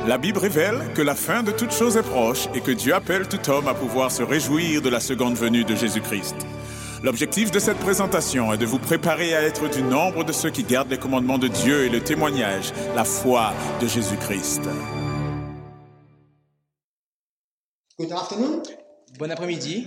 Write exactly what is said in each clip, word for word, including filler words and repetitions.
La Bible révèle que la fin de toute chose est proche et que Dieu appelle tout homme à pouvoir se réjouir de la seconde venue de Jésus-Christ. L'objectif de cette présentation est de vous préparer à être du nombre de ceux qui gardent les commandements de Dieu et le témoignage, la foi de Jésus-Christ. Good afternoon. Bon après-midi.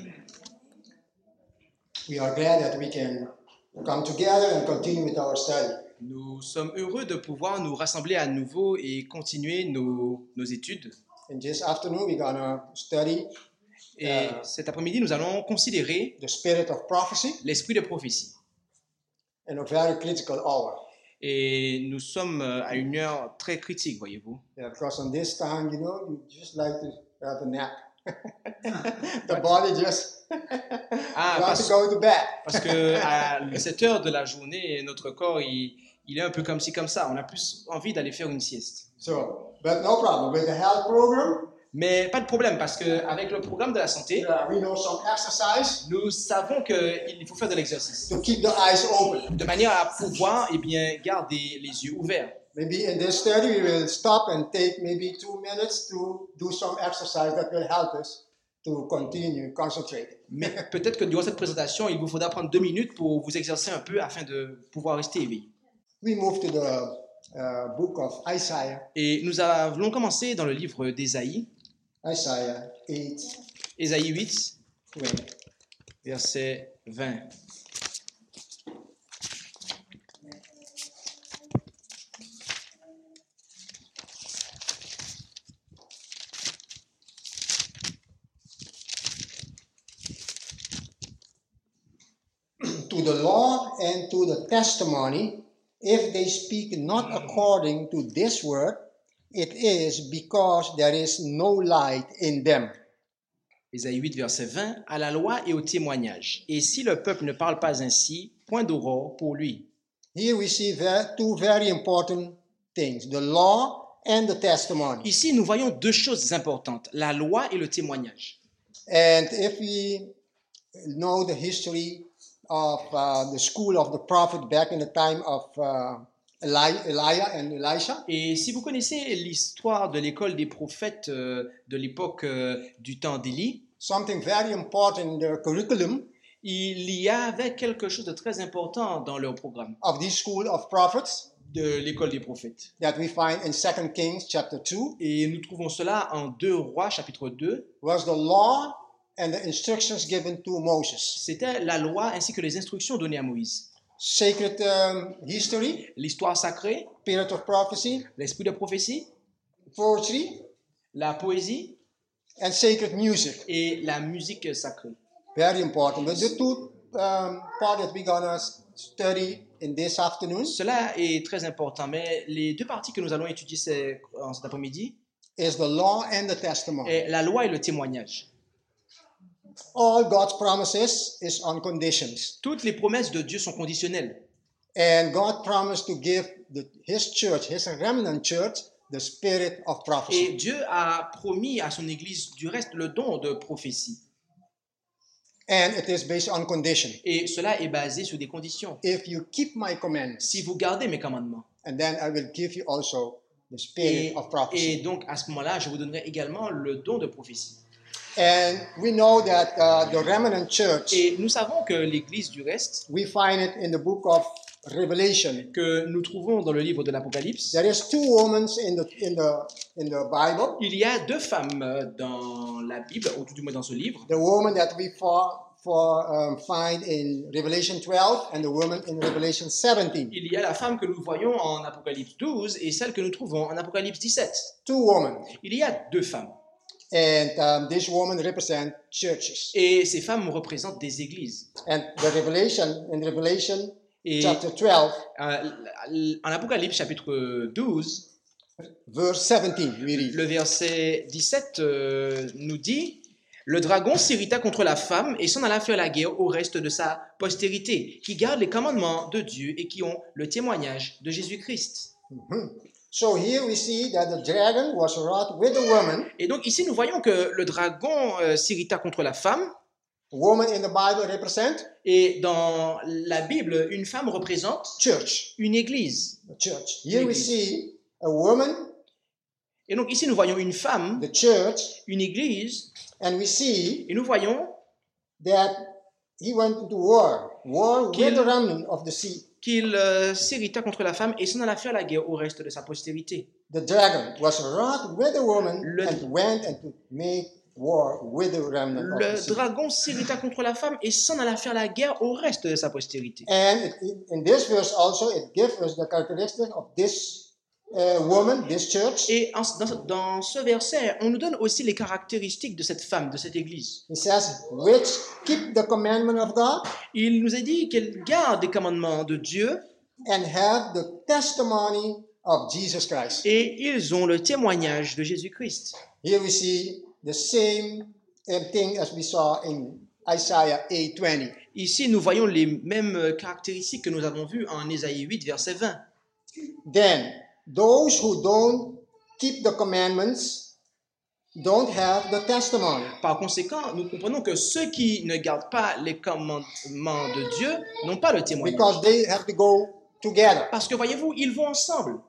We are glad that we can come together and continue with our study. Nous sommes heureux de pouvoir nous rassembler à nouveau et continuer nos, nos études. And this afternoon we're going to study Et Uh, cet après-midi, nous allons considérer the spirit of prophecy l'esprit de prophétie. in a very critical hour. Et nous sommes à une heure très critique, voyez-vous. Yeah, because on this time, you know, you just like to have a nap. The body just Ah, wants parce, to go to bed. parce que à cette heure de la journée, notre corps, il, il est un peu comme ci, comme ça. On a plus envie d'aller faire une sieste. So, but no problem with the health program. Mais pas de problème, parce qu'avec le programme de la santé, Yeah, we know some exercise nous savons qu'il faut faire de l'exercice. to keep the eyes open. De manière à pouvoir eh bien, garder les yeux ouverts. Maybe in this study we will stop and take maybe two minutes to do some exercise that will help us to continue concentrating. Mais peut-être que durant cette présentation, il vous faudra prendre deux minutes pour vous exercer un peu afin de pouvoir rester éveillé. We move to the uh, book of Isaiah, Et nous allons commencer dans le livre d'Ésaïe, Isaiah eight, Ésaïe huit, twenty. verset vingt. To the law and to the testimony, if they speak not according to this word, it is because there is no light in them. Ésaïe huit, verset vingt, à la loi et au témoignage. Et si le peuple ne parle pas ainsi, point d'aurore pour lui. Here we see ver- two very important things, the law and the testimony. Ici, nous voyons deux choses importantes, la loi et le témoignage. And if we know the history of uh, the school of the prophet back in the time of uh, Eli- Elijah and Elisha, Et si vous connaissez l'histoire de l'école des prophètes euh, de l'époque euh, du temps d'Élie, something very important in the curriculum il y avait quelque chose de très important dans leur programme of this school of prophets de l'école des prophètes. that we find in Second Kings chapter two Et nous trouvons cela en deux Rois, chapitre deux. was the law and the instructions given to Moses. C'était la loi ainsi que les instructions données à Moïse. Sacred um, history, L'histoire sacrée, period of prophecy, l'esprit de prophétie, poetry, la poésie and sacred music. et la musique sacrée. Very important. But the two um, part that we're gonna study in this afternoon Cela est très important, mais les deux parties que nous allons étudier c'est- en cet après-midi is the law and the testimony. est la loi et le témoignage. All God's promises is on conditions. Toutes les promesses de Dieu sont conditionnelles. And God promised to give the, His church, His remnant church, the spirit of Et prophecy. Dieu a promis à son Église du reste le don de prophétie. And it is based on condition. Et cela est basé sur des conditions. If you keep my commandments, Si vous gardez mes commandements. and then I will give you also the spirit Et, of et prophecy. donc à ce moment-là, je vous donnerai également le don de prophétie. And we know that uh, the remnant church, Et nous savons que l'Église du reste, we find it in the book of Revelation. que nous trouvons dans le livre de l'Apocalypse, There is two women in the in the in the Bible. il y a deux femmes euh, dans la Bible, ou tout du moins dans ce livre. The woman that we for, for, um, find in Revelation twelve and the woman in Revelation seventeen. Il y a la femme que nous voyons en Apocalypse douze et celle que nous trouvons en Apocalypse dix-sept. Two women. Il y a deux femmes. And um, this woman represent churches. Et ces femmes représentent des églises. And the Revelation, in Revelation Et chapter twelve, euh, en Apocalypse chapitre douze, verse seventeen, we read. le verset dix-sept euh, nous dit « Le dragon s'irrita contre la femme et s'en alla faire la guerre au reste de sa postérité, qui garde les commandements de Dieu et qui ont le témoignage de Jésus-Christ. Mhm. So here we see that the dragon was wrought with the woman. » Et donc ici, nous voyons que le dragon euh, s'irrita contre la femme. Woman in the Bible represent Et dans la Bible, une femme représente church. une église. The church. Here we L'église. see a woman Et donc ici, nous voyons une femme, the church, une église, and we see et nous voyons that he went into war, war Qu'il- with the remnant of the sea. qu'il euh, s'irrita contre la femme et s'en alla faire la guerre au reste de sa postérité. The dragon was wroth with the woman Le- and went and to make war with the remnant of the Le sea. dragon s'irrita contre la femme et s'en alla faire la guerre au reste de sa postérité. And it, it- in this verse also, it gives us the characteristic of this uh, woman, this church. Et en- dans, dans ce verset, on nous donne aussi les caractéristiques de cette femme, de cette église. He says, which keep the commandment of God Il nous a dit qu'elle garde les commandements de Dieu and have the testimony of Jesus Christ. et ils ont le témoignage de Jésus-Christ. Here we see the same uh, thing as we saw in Isaiah eight twenty. Ici, nous voyons les mêmes caractéristiques que nous avons vues en Ésaïe huit, verset vingt. Then those who don't keep the commandments don't have the testimony. Par conséquent, nous comprenons que ceux qui ne gardent pas les commandements de Dieu n'ont pas le témoignage. Because they have to go together. Parce que voyez-vous, ils vont ensemble.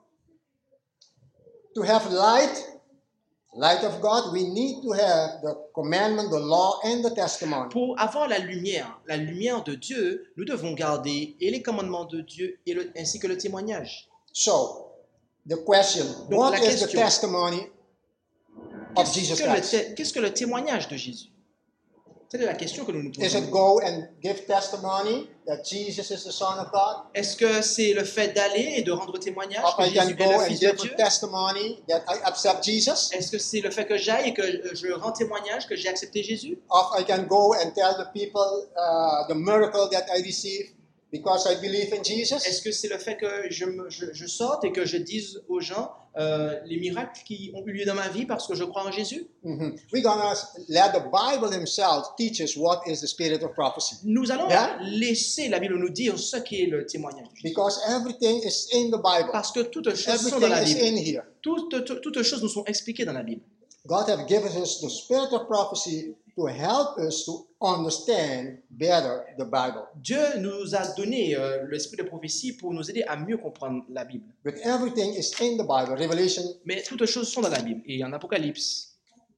To have light, light of God, we need to have the commandment, the law, and the testimony. Pour avoir la lumière, la lumière de Dieu, nous devons garder et les commandements de Dieu et le- ainsi que le témoignage. So, the question, Donc, what la is the question. testimony of Qu'est-ce Jesus que, le Christ? té- qu'est-ce que le témoignage de Jésus? C'est la question que nous nous Is posons. it go and give testimony that Jesus is the Son of God? Est-ce que c'est le fait d'aller et de rendre témoignage Or que I can Jésus go est le and Fils de give Dieu? a testimony that I accept Jesus? Est-ce que c'est le fait que j'aille et que je rends témoignage que j'ai accepté Jésus? Or I can go and tell the people uh, the miracle that I received because I believe in Jesus? Est-ce que c'est le fait que je, me- je, je sorte et que je dise aux gens euh, les miracles qui ont eu lieu dans ma vie parce que je crois en Jésus? Mhm. We're gonna let the Bible himself teach us what is the spirit of prophecy. Nous allons Yeah. laisser la Bible nous dire ce qu'est le témoignage. Because everything is in the Bible. Parce que toutes choses sont dans Everything la is in Bible. here. Toutes, toutes, toutes choses nous sont expliquées dans la Bible. God has given us the spirit of prophecy to help us to understand better the Bible. Dieu nous a donné euh, l'esprit de prophétie pour nous aider à mieux comprendre la Bible. But everything is in the Bible. Revelation, Mais toutes choses sont dans la Bible. Et en Apocalypse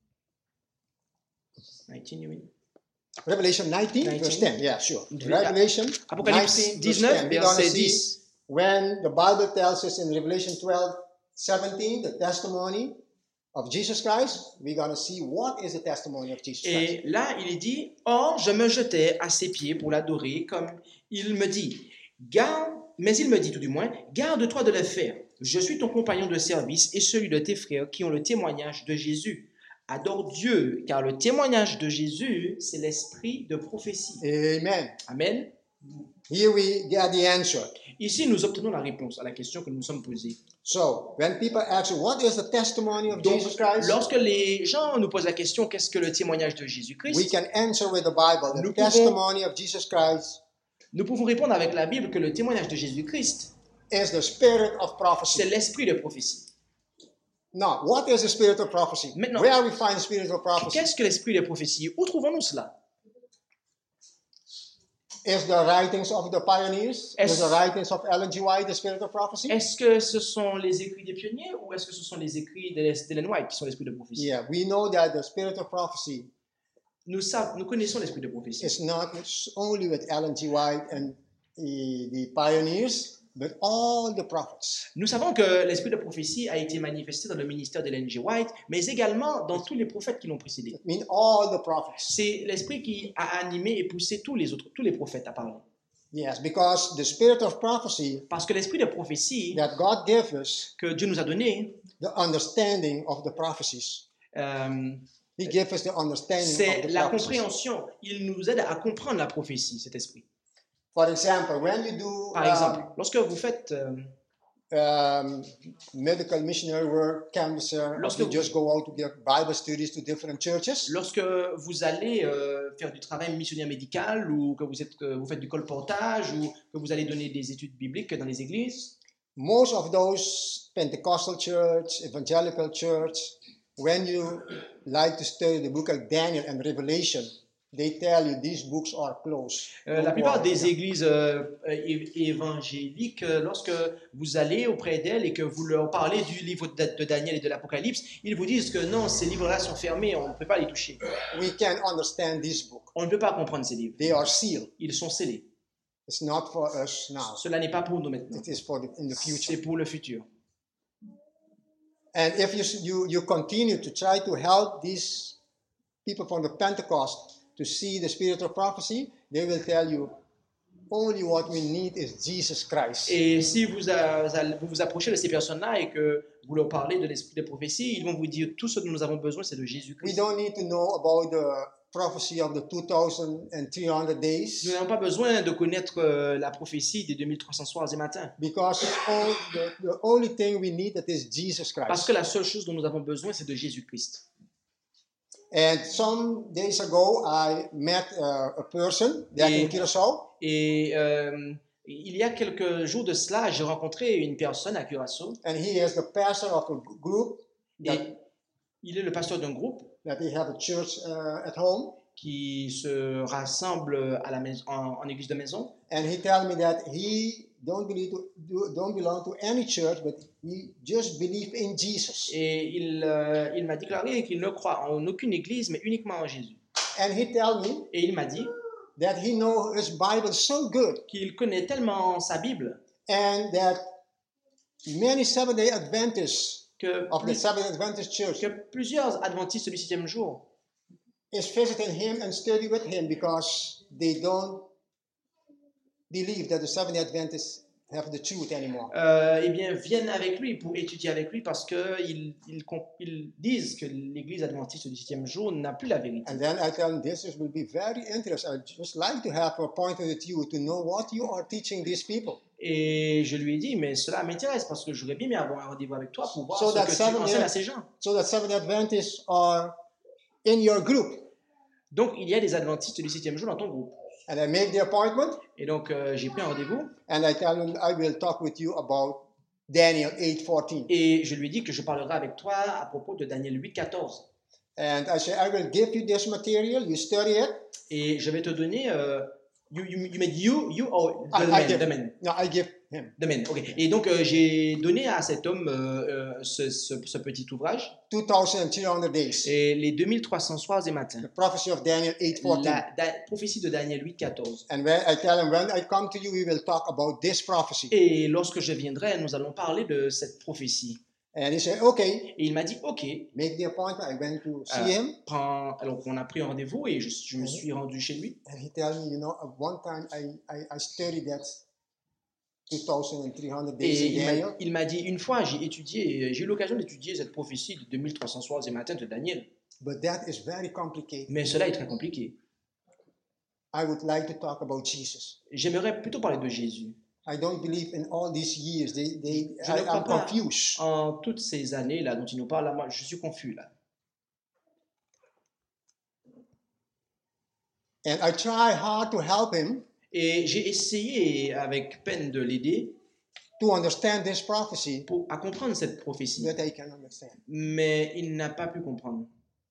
dix-neuf, you mean? Revelation nineteen, nineteen. verse ten. Yeah, sure. Dix- Revelation Apocalypse nineteen, verse dix-neuf, ten. We're gonna verset see dix. when the Bible tells us in Revelation twelve, seventeen, the testimony of Jesus Christ, we're going to see what is the testimony of Jesus Christ. Et là, il est dit, « Or, je me jetais à ses pieds pour l'adorer, comme il me dit. Garde, mais il me dit tout du moins, garde-toi de le faire. Je suis ton compagnon de service et celui de tes frères qui ont le témoignage de Jésus. Adore Dieu, car le témoignage de Jésus, c'est l'esprit de prophétie. Amen. » Amen. Here we get the answer. Ici, nous obtenons la réponse à la question que nous nous sommes posée. So, when people ask you, what is the testimony of Donc, Jesus Christ? lorsque les gens nous posent la question, qu'est-ce que le témoignage de We Jésus-Christ, can answer with the Bible. The Nous pouvons- testimony of Jesus Christ nous pouvons répondre avec la Bible que le témoignage de Jésus-Christ, is the spirit of c'est prophecy. l'esprit de prophétie. Now, what is the spirit of prophecy? Maintenant- Where we find the spirit of prophecy? Qu'est-ce que l'esprit de prophétie? Où trouvons-nous cela? Is the writings of the pioneers? Est-ce- Is the writings of Ellen G. White the spirit of prophecy? Est-ce que ce sont les écrits des pionniers ou est-ce que ce sont les écrits d'Ellen d'Ellen White qui sont l'esprit de prophétie? Yeah, we know that the spirit of prophecy Nous, savons, nous connaissons l'esprit de prophétie. is not only with Ellen G. White and the, the pioneers, but all the prophets. Nous savons que l'esprit de prophétie a été manifesté dans le ministère d'Ellen G. White, mais également dans tous les prophètes qui l'ont précédé. I mean, all the prophets. C'est l'esprit qui a animé et poussé tous les autres, tous les prophètes à parler. Yes, because the spirit of prophecy Parce que l'esprit de prophétie that God gave us, que Dieu nous a donné, the understanding of the prophecies. euh, He gave us the understanding c'est of the la prophecies. compréhension. Il nous aide à comprendre la prophétie, cet esprit. For example, when you do Par um, exemple, lorsque vous faites euh, um, medical missionary work, canvasser, Lorsque you vous- just go out to give Bible studies to different churches. lorsque vous allez euh, faire du travail missionnaire médical ou que vous, êtes, que vous faites du colportage ou que vous allez donner des études bibliques dans les églises, Most of those Pentecostal church, evangelical church, when you like to study the book of Daniel and Revelation, they tell you these books are closed. Euh, Don't la plupart worry. des églises euh, euh, é- évangéliques, euh, lorsque vous allez auprès d'elles et que vous leur parlez du livre de, de Daniel et de l'Apocalypse, ils vous disent que non, ces livres-là sont fermés, on ne peut pas les toucher. We can understand this book. On ne peut pas comprendre ces livres. They are sealed. Ils sont scellés. It's not for us now. Cela n'est pas pour nous maintenant. It is for the, in the C'est future. pour le futur. And if you, you, you continue to try to help these people from the Pentecost to see the spirit of prophecy, they will tell you, only what we need is Jesus Christ. Et si vous, a- vous vous approchez de ces personnes-là et que vous leur parlez de l'esprit de prophétie, ils vont vous dire tout ce dont nous avons besoin, c'est de We Jésus-Christ. don't need to know about the prophecy of the two thousand three hundred Nous days n'avons pas besoin de connaître euh, la prophétie des deux mille trois cents soirs et matins. because all, the, the only thing we need that is Jesus Parce Christ. que la seule chose dont nous avons besoin, c'est de Jésus-Christ. And some days ago, I met uh, a person there in Et- Curacao, Et euh, il y a quelques jours de cela, j'ai rencontré une personne à Curaçao. and he is the pastor of a group that, Et il est le pasteur d'un groupe that they have a church uh, at home. qui se rassemble à la maison, en, en église de maison. And he told me that he don't believe to, do, don't belong to any church, but he just believe in Jesus. Et il, euh, il m'a déclaré qu'il ne croit en aucune église, mais uniquement en Jésus. And he told me Et il m'a dit that he know his Bible so good, qu'il connaît tellement sa Bible and that many Seventh-day Adventists que, of the plus- Seventh-day Adventist Church que plusieurs adventistes du septième jour is visiting him and study with him because they don't believe that the Seventh-day Adventists have the truth anymore. euh, eh bien, viennent avec lui pour étudier avec lui parce qu'ils ils, comp- ils disent que l'église adventiste du septième jour n'a plus la vérité. And then I tell him, this is, will be very interesting. I'd just like to have a appointment with you to know what you are teaching these people. Et je lui ai dit, mais cela m'intéresse parce que j'aurais bien aimé avoir un rendez-vous avec toi pour voir So ce that que tu seven enseignes years- à ces gens. So that Seventh-day Adventists are in your group. Donc, il y a des adventistes du septième jour dans ton groupe. And I make the appointment Et donc, euh, j'ai pris un rendez-vous and I tell him I will talk with you about Daniel eight fourteen. et je lui ai dit que je parlerai avec toi à propos de Daniel huit, quatorze. And I say, I will give you this material, you study it. Et je vais te donner, euh, you, you, you made you, you or the I, I man, give, the man, no, I give him the man. Ok. Et donc, euh, j'ai donné à cet homme euh, euh, ce, ce, ce petit ouvrage two thousand three hundred days. et les deux mille trois cents soirs et matins. The prophecy of Daniel eight fourteen. La da- prophétie de Daniel huit, quatorze. And when I tell him, when I come to you, we will talk about this prophecy. Et lorsque je viendrai, nous allons parler de cette prophétie. And he said, okay, Et il m'a dit, ok, make the appointment. I went to see Euh, him. prends- alors on a pris un rendez-vous et je, je me suis rendu chez lui. And he told me, you know, at one time I, I, I studied that two thousand three hundred days Et in il m'a- Daniel. il m'a dit, une fois, j'ai étudié, j'ai eu l'occasion d'étudier cette prophétie de deux mille trois cents soirs et matins de Daniel. But that is very complicated. Mais cela est très compliqué. I would like to talk about Jesus. J'aimerais plutôt parler de Jésus. I don't believe in all these years. They, they, Je I, ne crois I'm pas confused. en toutes ces années là dont il nous parle, là, moi, je suis confus là. And I try hard to help him Et j'ai essayé avec peine de l'aider to understand this prophecy, pour à comprendre cette prophétie, but I can understand. mais il n'a pas pu comprendre.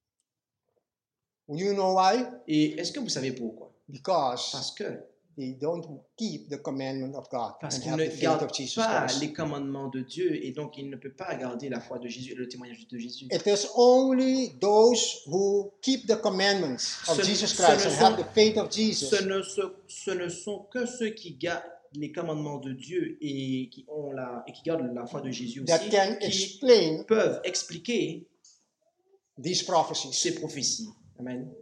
You know why? Et est-ce que vous savez pourquoi? Because Parce que they don't keep the commandment of God Parce and qu'il have ne the faith garde of Jesus pas Christ. les commandements de Dieu et donc il ne peut pas garder la foi de Jésus et le témoignage de Jésus. It is only those who keep the commandments of Ce- Jesus ce Christ ne and sont- have the faith of Jesus Ce ne, se- ce ne sont que ceux qui gardent les commandements de Dieu et qui, ont la, et qui gardent la foi de Jésus that aussi, can qui explain peuvent expliquer these prophecies. ces prophéties. Amen.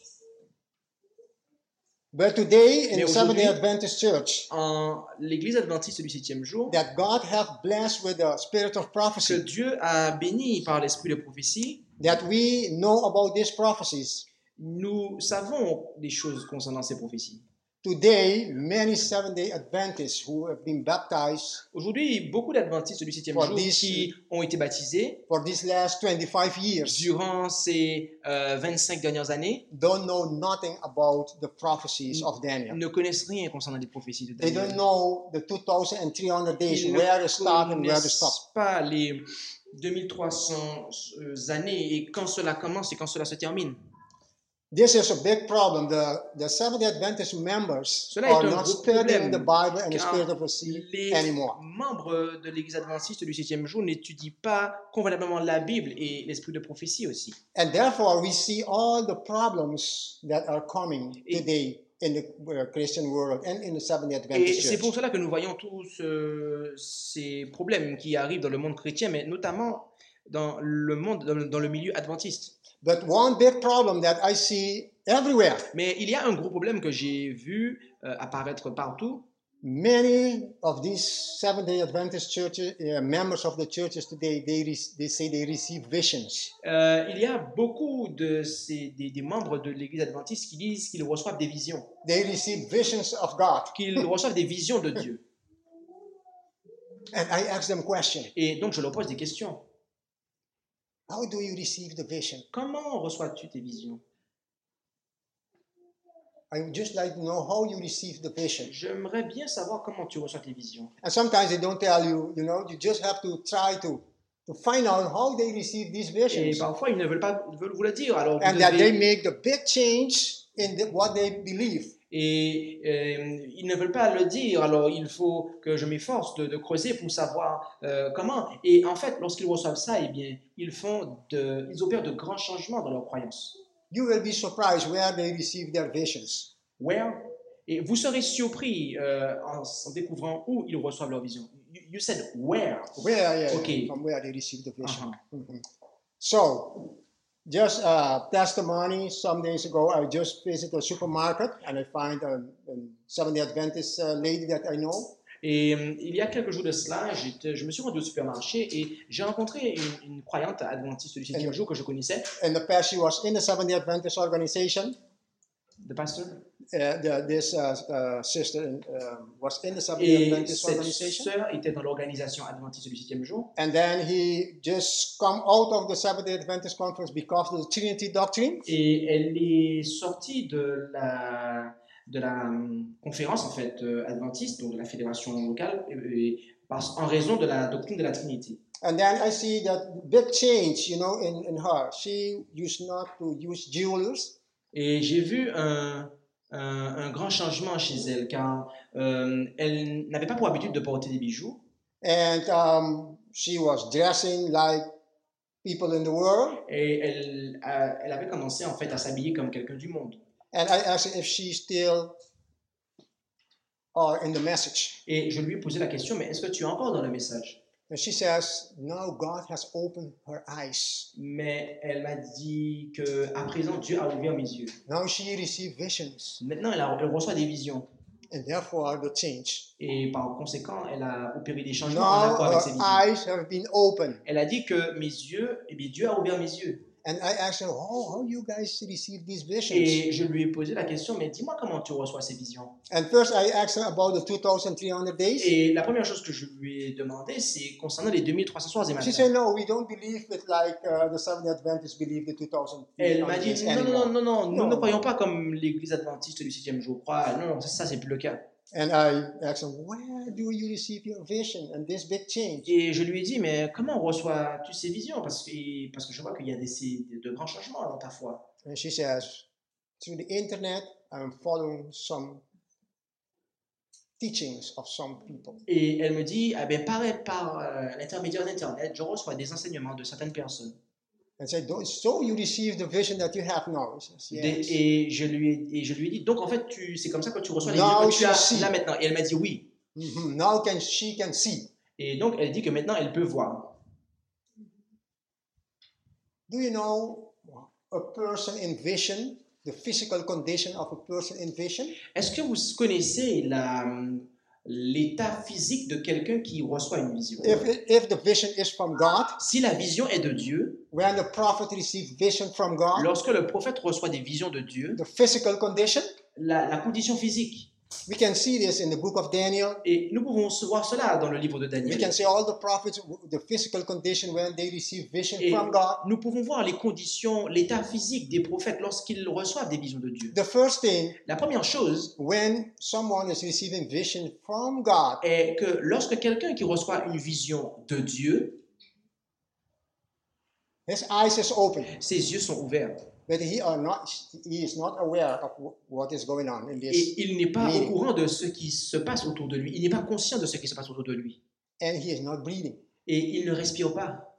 But today in Mais the Seventh-day aujourd'hui- Adventist Church, En l'Église adventiste du septième jour, that God have blessed with the spirit of que prophecy, Dieu a béni par l'esprit de prophétie, that we know about these prophecies. nous savons des choses concernant ces prophéties. Today, many Seventh-day Adventists who have been baptized Aujourd'hui, beaucoup d'adventistes du septième For jour this- qui ont été baptisés for these last twenty-five years durant ces euh, vingt-cinq dernières années don't know nothing about the prophecies of Daniel. ne connaissent rien concernant les prophéties de They Daniel. don't know the two thousand three hundred days, Ils where ne to start and where to stop. connaissent pas les deux mille trois cents euh, années et quand cela commence et quand cela se termine. This is a big problem. The, the Seventh-day Adventist members Cela est are un not gros studying the problème, Bible and the car Spirit of prophecy les anymore. membres de l'Église adventiste du septième jour n'étudient pas convenablement la Bible et l'esprit de prophétie aussi. And therefore, we see all the problems that are coming Et- today in the uh, Christian world and in the Seventh-day Et Adventist c'est pour Church. cela que nous voyons tous euh, ces problèmes qui arrivent dans le monde chrétien, mais notamment dans le monde, dans le, dans le milieu adventiste. But one big problem that I see everywhere, Mais il y a un gros problème que j'ai vu euh, apparaître partout. many of these Seventh-day Adventist churches, uh, members of the churches today, they, re- they say they receive visions. Euh, il y a beaucoup de ces, des, des membres de l'Église adventiste qui disent qu'ils reçoivent des visions, They receive visions of God. qu'ils reçoivent des visions de Dieu. And I ask them question, Et donc je leur pose des questions. how do you receive the vision? Comment reçois-tu tes visions? I would just like to know how you receive the vision. J'aimerais bien savoir comment tu reçois tes visions. And sometimes they don't tell you, you know, you just have to try to, to find out how they receive these Et visions. parfois ils ne veulent pas veulent vous le dire. Alors vous And that they devez- make the big change in the, what they believe. Et euh, ils ne veulent pas le dire, alors il faut que je m'efforce de, de creuser pour savoir euh, comment. Et en fait, lorsqu'ils reçoivent ça, eh bien, ils font de, ils opèrent de grands changements dans leurs croyances. You will be surprised where they receive their visions. Where? Et vous serez surpris euh, en, en découvrant où ils reçoivent leur vision. You, you said where? Where, yeah, Okay. from where they receive the vision. Uh-huh. Mhm. So, just a testimony. Some days ago, I just visited a supermarket and I find a, a Seventh-day Adventist uh, lady that I know. Et euh, il y a quelques jours de cela, j'étais- je me suis rendu au supermarché et j'ai rencontré une, une croyante adventiste du septième jour que je connaissais, In the past, she was in the Seventh-day Adventist organization. de pasteur. Uh, the, this uh, uh, sister uh, was in the Seventh-day Et Adventist cette organization. sœur était dans l'organisation adventiste du septième jour. And then he just come out of the Seventh-day Adventist conference because of the Trinity doctrine. Et elle est sortie de la, de la hum, conférence en fait euh, adventiste, donc de la fédération locale, et, et parce- en raison de la doctrine de la Trinité. And then I see that big change, you know, in, in her. She used not to use jewelers. Et j'ai vu un, un, un grand changement chez elle, car euh, elle n'avait pas pour habitude de porter des bijoux. And um, she was dressing like people in the world. Et elle, a- elle avait commencé en fait à s'habiller comme quelqu'un du monde. And I asked her if she still are in the message. Et je lui ai posé la question, mais est-ce que tu es encore dans le message? And she says, no, God has opened her eyes. Mais elle m'a dit que à présent Dieu a ouvert mes yeux. Now she received visions. Maintenant, elle, a- elle reçoit des visions. And therefore the change. Et par conséquent, elle a opéré des changements en Now accord avec ses her visions. eyes have been opened. Elle a dit que mes yeux, eh bien Dieu a ouvert mes yeux. And I asked her, oh, how you guys receive these visions? Et je lui ai posé la question, mais dis-moi comment tu reçois ces visions. And first I asked her about the two thousand three hundred days. Et la première chose que je lui ai demandé, c'est concernant les deux mille trois cent soirs et She matins. said, no, we don't believe it like uh, the Seventh-day Adventists believe the two thousand three Elle m'a hundred dit, days non, non, anymore. non, non, non, nous Non. ne croyons pas comme l'église adventiste du septième jour croit. Non, non, ça, ça c'est plus le cas. And I asked her, where do you receive your vision and this big change? Et je lui ai dit, mais comment reçois-tu ces visions? Parce que, parce que je vois qu'il y a des, ces- de grands changements dans ta foi. And she says, through the internet, I'm following some teachings of some people. Et elle me dit, ah ben, par, par euh, l'intermédiaire d'Internet, je reçois des enseignements de certaines personnes. And said, so you receive the vision that you have now? She says, Des- yes. et, je lui ai, et je lui ai dit, donc en fait, tu- c'est comme ça que tu reçois les Now visions que tu she as see. là maintenant. Et elle m'a dit oui. Mhm. Now can she can see. Et donc, elle dit que maintenant, elle peut voir. Do you know a person in vision, the physical condition of a person in vision? Est-ce que vous connaissez la, l'état physique de quelqu'un qui reçoit une vision? If, if the vision is from God, Si la vision est de Dieu, when the prophet receives vision from God, lorsque le prophète reçoit des visions de Dieu, the physical condition, la, la condition physique, we can see this in the book of Daniel. et nous pouvons voir cela dans le livre de We Daniel, can see all the prophets, the physical condition when they receive vision et from God. nous pouvons voir les conditions, l'état physique des prophètes lorsqu'ils reçoivent des visions de Dieu. The first thing, La première chose when someone is receiving vision from God, est que lorsque quelqu'un qui reçoit une vision de Dieu, His eyes is open, Ses yeux sont ouverts. but he are not. He is not aware of wh- what is going on in this, Et il n'est pas au meeting. courant de ce qui se passe autour de lui. Il n'est pas conscient de ce qui se passe autour de lui. and he is not breathing. Et il ne respire pas.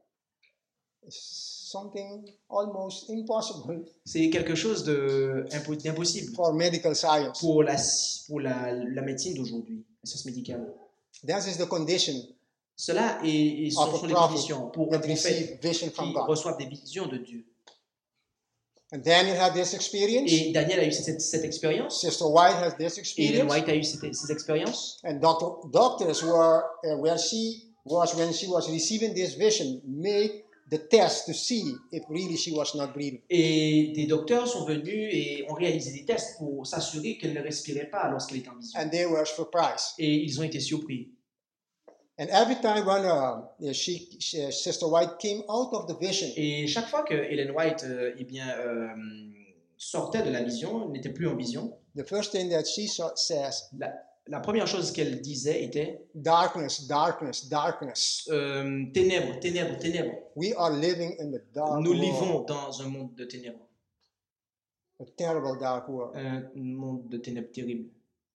It's something almost impossible C'est quelque chose de- impo- d'impossible for medical science. pour la, pour la, la médecine d'aujourd'hui, la science médicale. That is the condition Cela est, est- of sont a les prophet conditions pour un that prophète receive vision from qui God. reçoit des visions de Dieu. And Daniel had this experience. Et Daniel a eu cette, cette expérience. Sister White has this Et Ellen experience. White a eu cette, ces expériences. And doctor, doctors were uh, where she was when she was receiving this vision, made the test to see if really she was not breathing. Et des docteurs sont venus et ont réalisé des tests pour s'assurer qu'elle ne respirait pas lorsqu'elle était en vision. And they were surprised. Et ils ont été surpris. And every time when uh, she, she, Sister White came out of the vision, Et chaque fois que Ellen White euh, eh bien, euh, sortait de la vision, n'était plus en vision, the first thing that she saw, says, la, la première chose qu'elle disait était darkness, darkness, darkness. euh, ténèbres, ténèbres, ténèbres. We are living in the dark Nous world, vivons dans un monde de ténèbres, a terrible dark world. un monde de ténèbres terrible.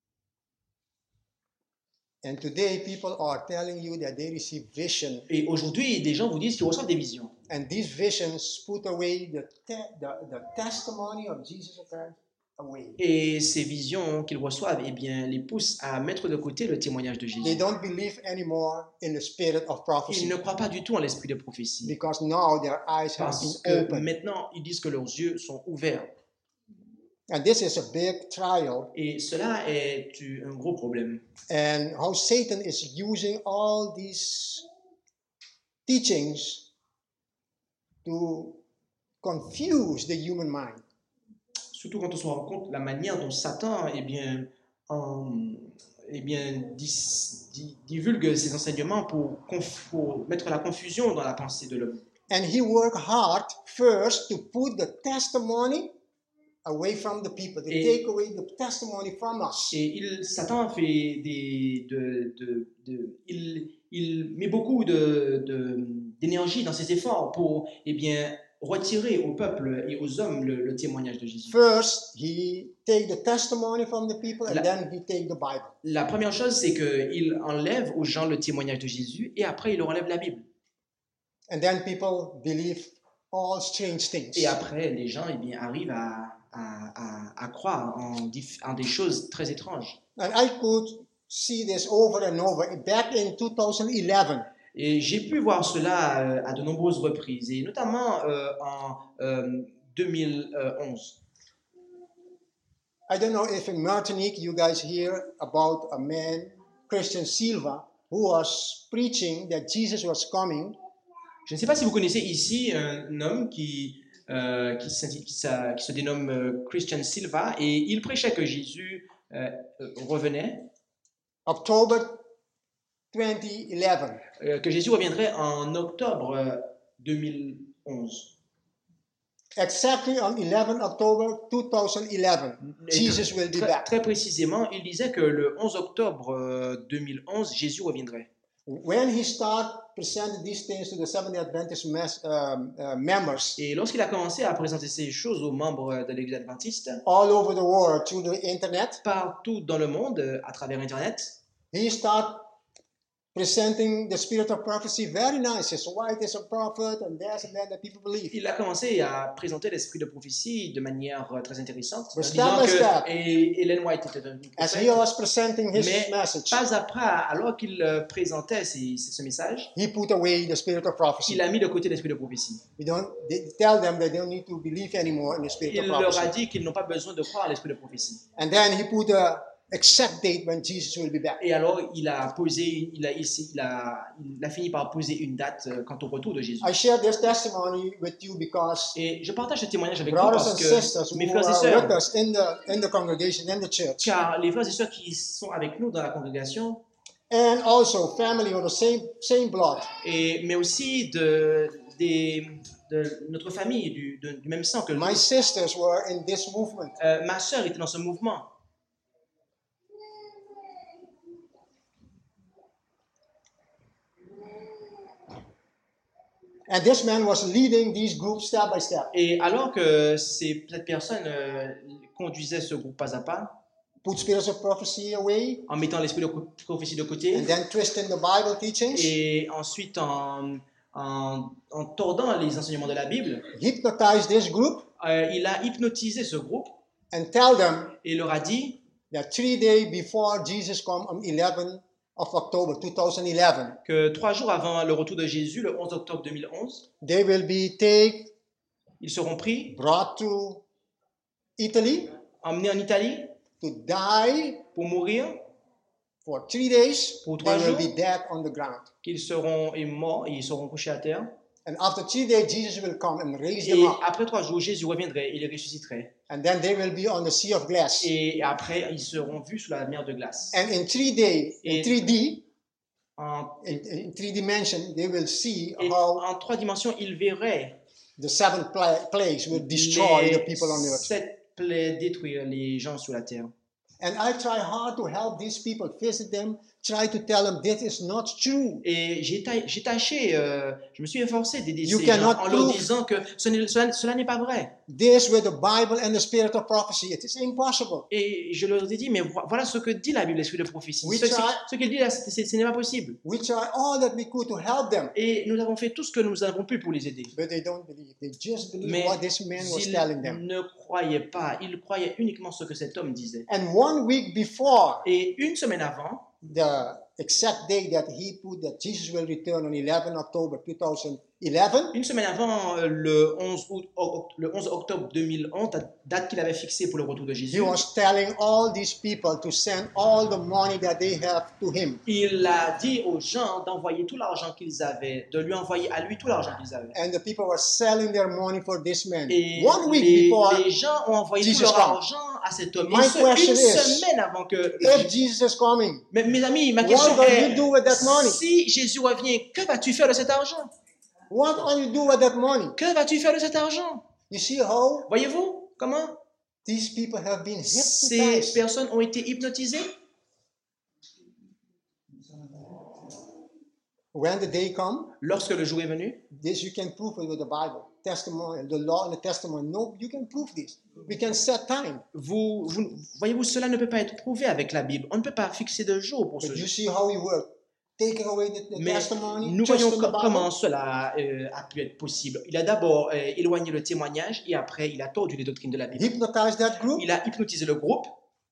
And today people are telling you that they receive vision, Et aujourd'hui, des gens vous disent qu'ils reçoivent des visions. and these visions put away the, te- the, the testimony of Jesus Christ away. Et ces visions qu'ils reçoivent, eh bien, les poussent à mettre de côté le témoignage de They Jésus. don't believe anymore in the spirit of Ils prophecy ne croient pas du tout en l'esprit de prophétie. because now their eyes have Parce been que opened. maintenant, ils disent que leurs yeux sont ouverts. And this is a big trial. Et cela est un gros problème. And how Satan is using all these teachings to confuse the human mind. Surtout quand on se rend compte de la manière dont Satan eh bien, en- eh bien, dis- di- divulgue ses enseignements pour, conf- pour mettre la confusion dans la pensée de l'homme. And he worked hard first to put the testimony away from the people, to Et- take away the testimony from us. Et il, Satan fait des, de, de, de- il, il met beaucoup de, de- d'énergie dans ses efforts pour eh bien, retirer au peuple et aux hommes le, le témoignage de Jésus. First, he take the testimony from the people, and La- then he take the Bible. La première chose, c'est qu'il enlève aux gens le témoignage de Jésus et après il leur enlève la Bible. And then people believe all strange things. Et après, les gens eh bien, arrivent à, à, à, à croire en, dif- en des choses très étranges. And I could see this over and over. Back in two thousand eleven, Et j'ai pu voir cela euh, à de nombreuses reprises, et notamment euh, en euh, deux mille onze. I don't know if in Martinique you guys hear about a man, Christian Silva, who was preaching that Jesus was coming, Je ne sais pas si vous connaissez ici un homme qui, euh, qui, s'inti- qui s'a- qui se dénomme euh, Christian Silva, et il prêchait que Jésus euh, euh, revenait, October twenty eleven. euh, que Jésus reviendrait en octobre euh, deux mille onze. Exactly on eleven October two thousand eleven, Et Jesus will be très, back. très précisément, il disait que le onze octobre euh, deux mille onze, Jésus reviendrait. When he started presenting these things to the Seventh-day Adventist mes- um, uh, members Et lorsqu'il a commencé à présenter ces choses aux membres de l'Église adventiste, all over the world through the internet, partout dans le monde, euh, à travers Internet, he started presenting the spirit of prophecy very nice. His wife is a prophet, and there's and that that people believe. il a commencé à présenter l'esprit de prophétie de manière euh, très intéressante, en But step disant by que step, et Ellen White était un as prophète, he was presenting his mais message, pas après, alors qu'il euh, présentait ces- ces- ce message, he put away the spirit of prophecy. il a mis de côté l'esprit de prophétie. We don't they tell them they don't need to believe anymore in the spirit Il of leur a prophecy. dit qu'ils n'ont pas besoin de croire à l'esprit de prophétie. And then he put a exact date when Jesus will be back. Et alors, il a posé, il a, il, s'est- il a, il a fini par poser une date euh, quant au retour de Jésus. I share this testimony with you because Et je partage ce témoignage avec vous brothers parce and sisters que mes who frères et are sœurs, with us in the in the congregation, in the church, car les frères et sœurs qui sont avec nous dans la congrégation, and also family of the same same blood, et, mais aussi de, des, de notre famille, du, de- du même sang que nous. my sisters were in this movement. Euh, ma sœur était dans ce mouvement. And this man was leading these groups step by step, Et alors que ces, cette personne euh, conduisait ce groupe pas à pas, put spirits of prophecy away, en mettant l'esprit de co- prophétie de côté, and then twisting the Bible teachings, et ensuite en, en, en tordant les enseignements de la Bible, hypnotize this group, euh, il a hypnotisé ce groupe and tell them et leur a dit that three days before Jesus come on eleventh of October two thousand eleven, que trois jours avant le retour de Jésus, le onze octobre deux mille onze, they will be take, ils seront pris, brought to Italy emmenés en Italie to die pour mourir, for three days. Pour They trois will jours. be dead on the ground. qu'ils seront et morts et ils seront couchés à terre. And after three days, Jesus will come and raise Et them up. après trois jours, Jésus reviendrait et les ressusciterait. And then they will be on the sea of glass. Et après, ils seront vus sous la mer de glace. And in three days, in Et- three D, En, in, in three dimension, they will see et how en trois dimensions, ils verraient the seven pla- plagues will destroy the les people on earth. sept plaies détruire les gens sur la terre. And I try hard to help these people, visit them, try to tell them this is not true. Et j'ai ta- j'ai tâché, euh, je me suis efforcé d'aider You ces gens cannot en leur prove- disant que ce n'est- cela, cela n'est pas vrai. This with the Bible and the spirit of prophecy, it is impossible. Et je leur ai dit, mais vo- voilà ce que dit la Bible, l'esprit de prophétie. Oui, Ce, ça- ce- ce qu'il dit là, c'est- c'est- ce n'est pas possible. We try all that we could to help them, Et nous avons fait tout ce que nous avons pu pour les aider. but they don't believe. They just believe Mais what this man was ils telling them. ne croyaient pas, ils croyaient uniquement ce que cet homme disait. And one week before Et une semaine avant, the exact day that he put that Jesus will return on eleventh October two thousand eleven, une semaine avant euh, le onze, août- o- le onze octobre deux mille onze, la date qu'il avait fixée pour le retour de he Jésus, was telling all these people to send all the money that they have to him. il a dit aux gens d'envoyer tout l'argent qu'ils avaient, de lui envoyer à lui tout l'argent qu'ils avaient. And the people were selling their money for this man. Et One week les, before, les gens ont envoyé Jesus tout leur come. argent à cet homme. My Une, se- question une is, semaine avant que... if Jesus is coming, Mais, mes amis, ma what question will est, you do with that money? si Jésus revient, que vas-tu faire de cet argent? What will you do with that money? Que vas-tu faire de cet argent? You see how Voyez-vous comment these people have been ces hypnotized. personnes ont été hypnotisées? When the day come, Lorsque le jour est venu, this you can prove it with the Bible, testimony, the law and the testimony. No, you can prove this. We can set time. vous, vous- voyez-vous, cela ne peut pas être prouvé avec la Bible. On ne peut pas fixer de jour pour ce But you jour. see how he worked. Taking away the, the Mais testimony, nous just voyons in the co- Bible. comment cela euh, a pu être possible. Il a d'abord euh, éloigné le témoignage et après il a tordu les doctrines de la Bible. Hypnotized that group, Il a hypnotisé le groupe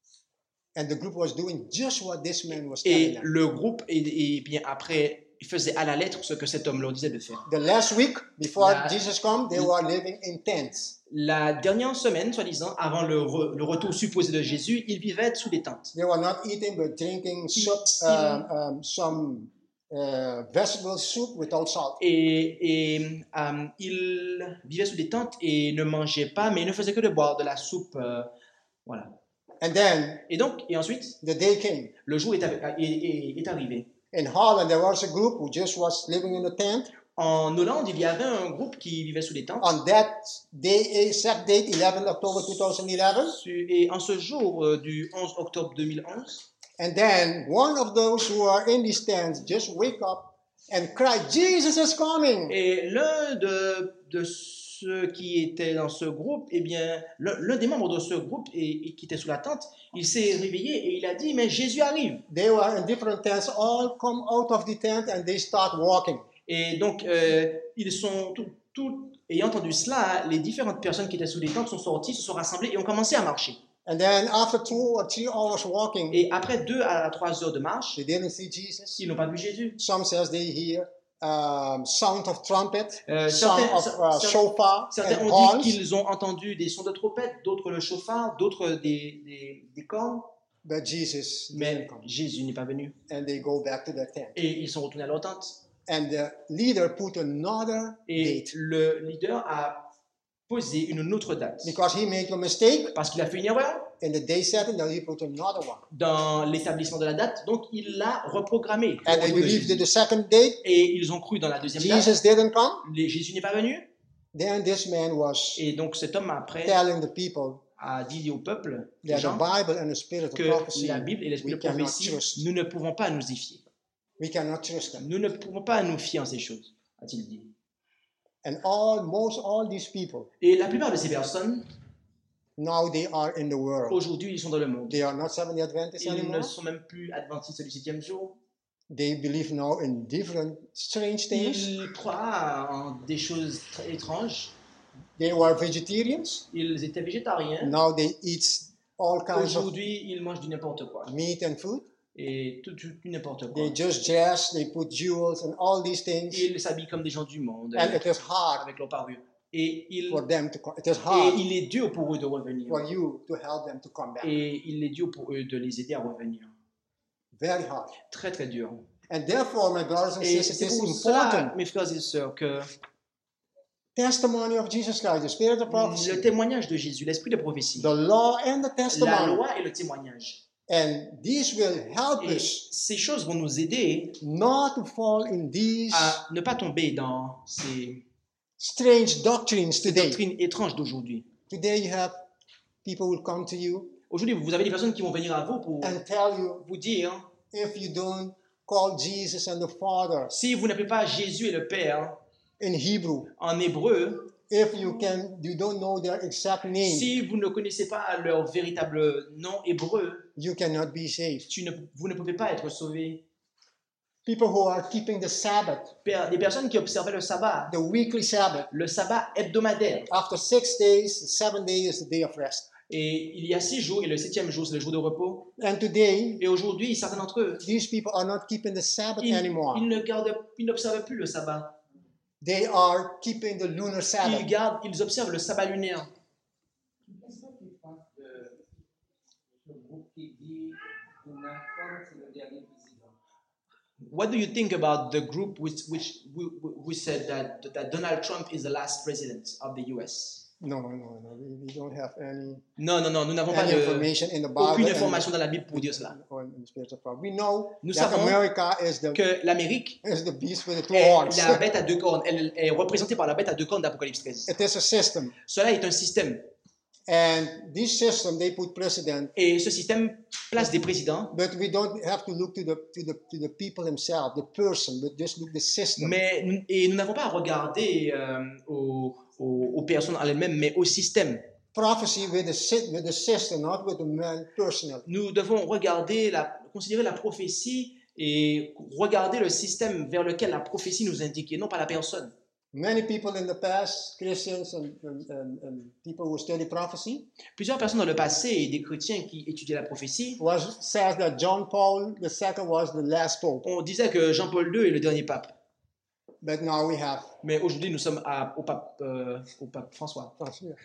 and the group was doing just what this man was telling et them. le groupe, et, et bien après, il faisait à la lettre ce que cet homme leur disait de faire. The last week before La- Jesus come, they were living in tents. La dernière semaine, soi-disant, avant le, re- le retour supposé de Jésus, ils vivaient sous des tentes. They were not eating but drinking soup, Il- um, um, some uh, vegetable soup without salt. Et, et euh, ils vivaient sous des tentes et ne mangeaient pas, mais ils ne faisaient que de boire de la soupe. euh, voilà. And then Et donc, et ensuite, the day came. le jour est, arri- est- est- est arrivé. In Holland, there was a group who just was living in a tent. En Hollande, il y avait un groupe qui vivait sous des tentes. On that day, exact date, eleventh October two thousand eleven. Et en ce jour euh, du onze octobre deux mille onze, And then one of those who are in these tents just wake up and cry, Jesus is coming. et l'un de, de ceux qui étaient dans ce groupe, eh bien, l'un l'un des membres de ce groupe et, et qui était sous la tente, il s'est réveillé et il a dit, mais Jésus arrive. They were in different tents, all come out of the tent and they start walking. Et donc, euh, ils sont tout, tout- ayant entendu cela, les différentes personnes qui étaient sous les tentes sont sorties, se sont rassemblées et ont commencé à marcher. And then after two or three hours walking, Et après deux à trois heures de marche, they didn't see Jesus. ils n'ont pas vu Jésus. Some says they hear um, sound of trumpet, Euh, sound certains, of uh, cer- shofar certains and ont horns. dit qu'ils ont entendu des sons de trompette, d'autres le chauffard, d'autres des, des, des cornes, But Jesus didn't mais come. Jésus n'est pas venu. And they go back to their tent. Et ils sont retournés à leur tente. And the leader put another Et date le leader a posé une autre date. because he made a mistake Parce qu'il a fait une erreur in the day setting. Then he put another one. dans l'établissement de la date, donc il l'a reprogrammé. And au they retour de believed Jésus. in the second date. Et ils ont cru dans la deuxième date. Jesus didn't come. Les- Jésus n'est pas venu. Then this man was Et donc cet homme après telling the people a dit au peuple, les that the gens, Bible and the spirit of que prophecy, la Bible et l'esprit we de cannot prophétie, trust. nous ne pouvons pas nous y fier. We cannot trust them. Nous ne pouvons pas nous fier en ces choses, a-t-il dit. And all, most all these people, Et la plupart de ces personnes, now they are in the world. aujourd'hui, ils sont dans le monde. They are not Seventh-day Adventists Ils ne anymore. sont même plus adventistes du septième jour. They believe now in different strange things. Ils croient en des choses très étranges. They were vegetarians. Ils étaient végétariens. Now they eat all kinds of Aujourd'hui, ils mangent du n'importe quoi. meat and food. Et tout, tout, tout n'importe quoi. They just dress, they put jewels and all these things. Ils s'habillent comme des gens du monde, And it is hard avec leur parure. Et il, for them to come. It is et hard il est dur pour eux de revenir. for you to help them to come back. Et il est dur pour eux de les aider à revenir. Very hard. Très, très dur. And therefore, my brothers and Et sisters, c'est it is pour cela, important. mes frères et sœurs, que Testimony of Jesus Christ, the spirit of prophecy, le témoignage de Jésus, l'esprit de prophétie, the law and the la testimony, loi et le témoignage, and these will help et us ces choses vont nous aider not to fall in these à ne pas tomber dans ces strange doctrines today. doctrines étranges d'aujourd'hui. Today you have people will come to you Aujourd'hui, vous avez des personnes qui vont venir à vous pour and tell you vous dire, if you don't call Jesus and the Father si vous n'appelez pas Jésus et le Père in Hebrew, en hébreu, if you can, you don't know their exact name, si vous ne connaissez pas leur véritable nom hébreu, you cannot be saved. tu ne, vous ne pouvez pas être sauvé. People who are keeping the Sabbath, Per- Des personnes qui observaient le sabbat, the weekly Sabbath, le sabbat hebdomadaire, after six days, seven days is the day of rest. et il y a six jours, et le septième jour, c'est le jour de repos. And today, Et aujourd'hui, certains d'entre eux, these people are not keeping the Sabbath ils, anymore. ils ne gardent, ils n'observent plus le sabbat. They are keeping the lunar Ils Sabbath. gardent, ils observent le sabbat lunaire. Qu'est-ce que tu penses de ce groupe qui dit Donald Trump c'est le dernier président? What do you think about the group which which who, who said that that Donald Trump is the last president of the U S? No, no, no, no. We, we don't have any, Non, non, non, nous n'avons pas any de, information in the Bible aucune and- information dans la Bible pour dire cela. or in the spirit of prophecy. We know Nous that savons America is the Que l'Amérique is the beast with the two est horns. la bête à deux cornes. Elle est représentée par la bête à deux cornes d'Apocalypse treize. It is a system, Cela est un système. and this system they put president. Et ce système place des présidents. But we don't have to look to the to the to the people themselves, the person, but just look the system. Mais, nous- et nous n'avons pas à regarder euh, aux, aux, aux personnes en elles-mêmes, mais au système. Prophecy with the sy- with the system, not with the man personally. Nous devons regarder, la, considérer la prophétie et regarder le système vers lequel la prophétie nous indique, et non pas la personne. Many people in the past, Christians and, and, and, and people who study prophecy, Plusieurs personnes dans le passé, et des chrétiens qui étudiaient la prophétie, was says that John Paul the Second was the last pope. on disait que Jean-Paul deux est le dernier pape. But now we have Mais aujourd'hui, nous sommes à- au, pape, euh, au pape François.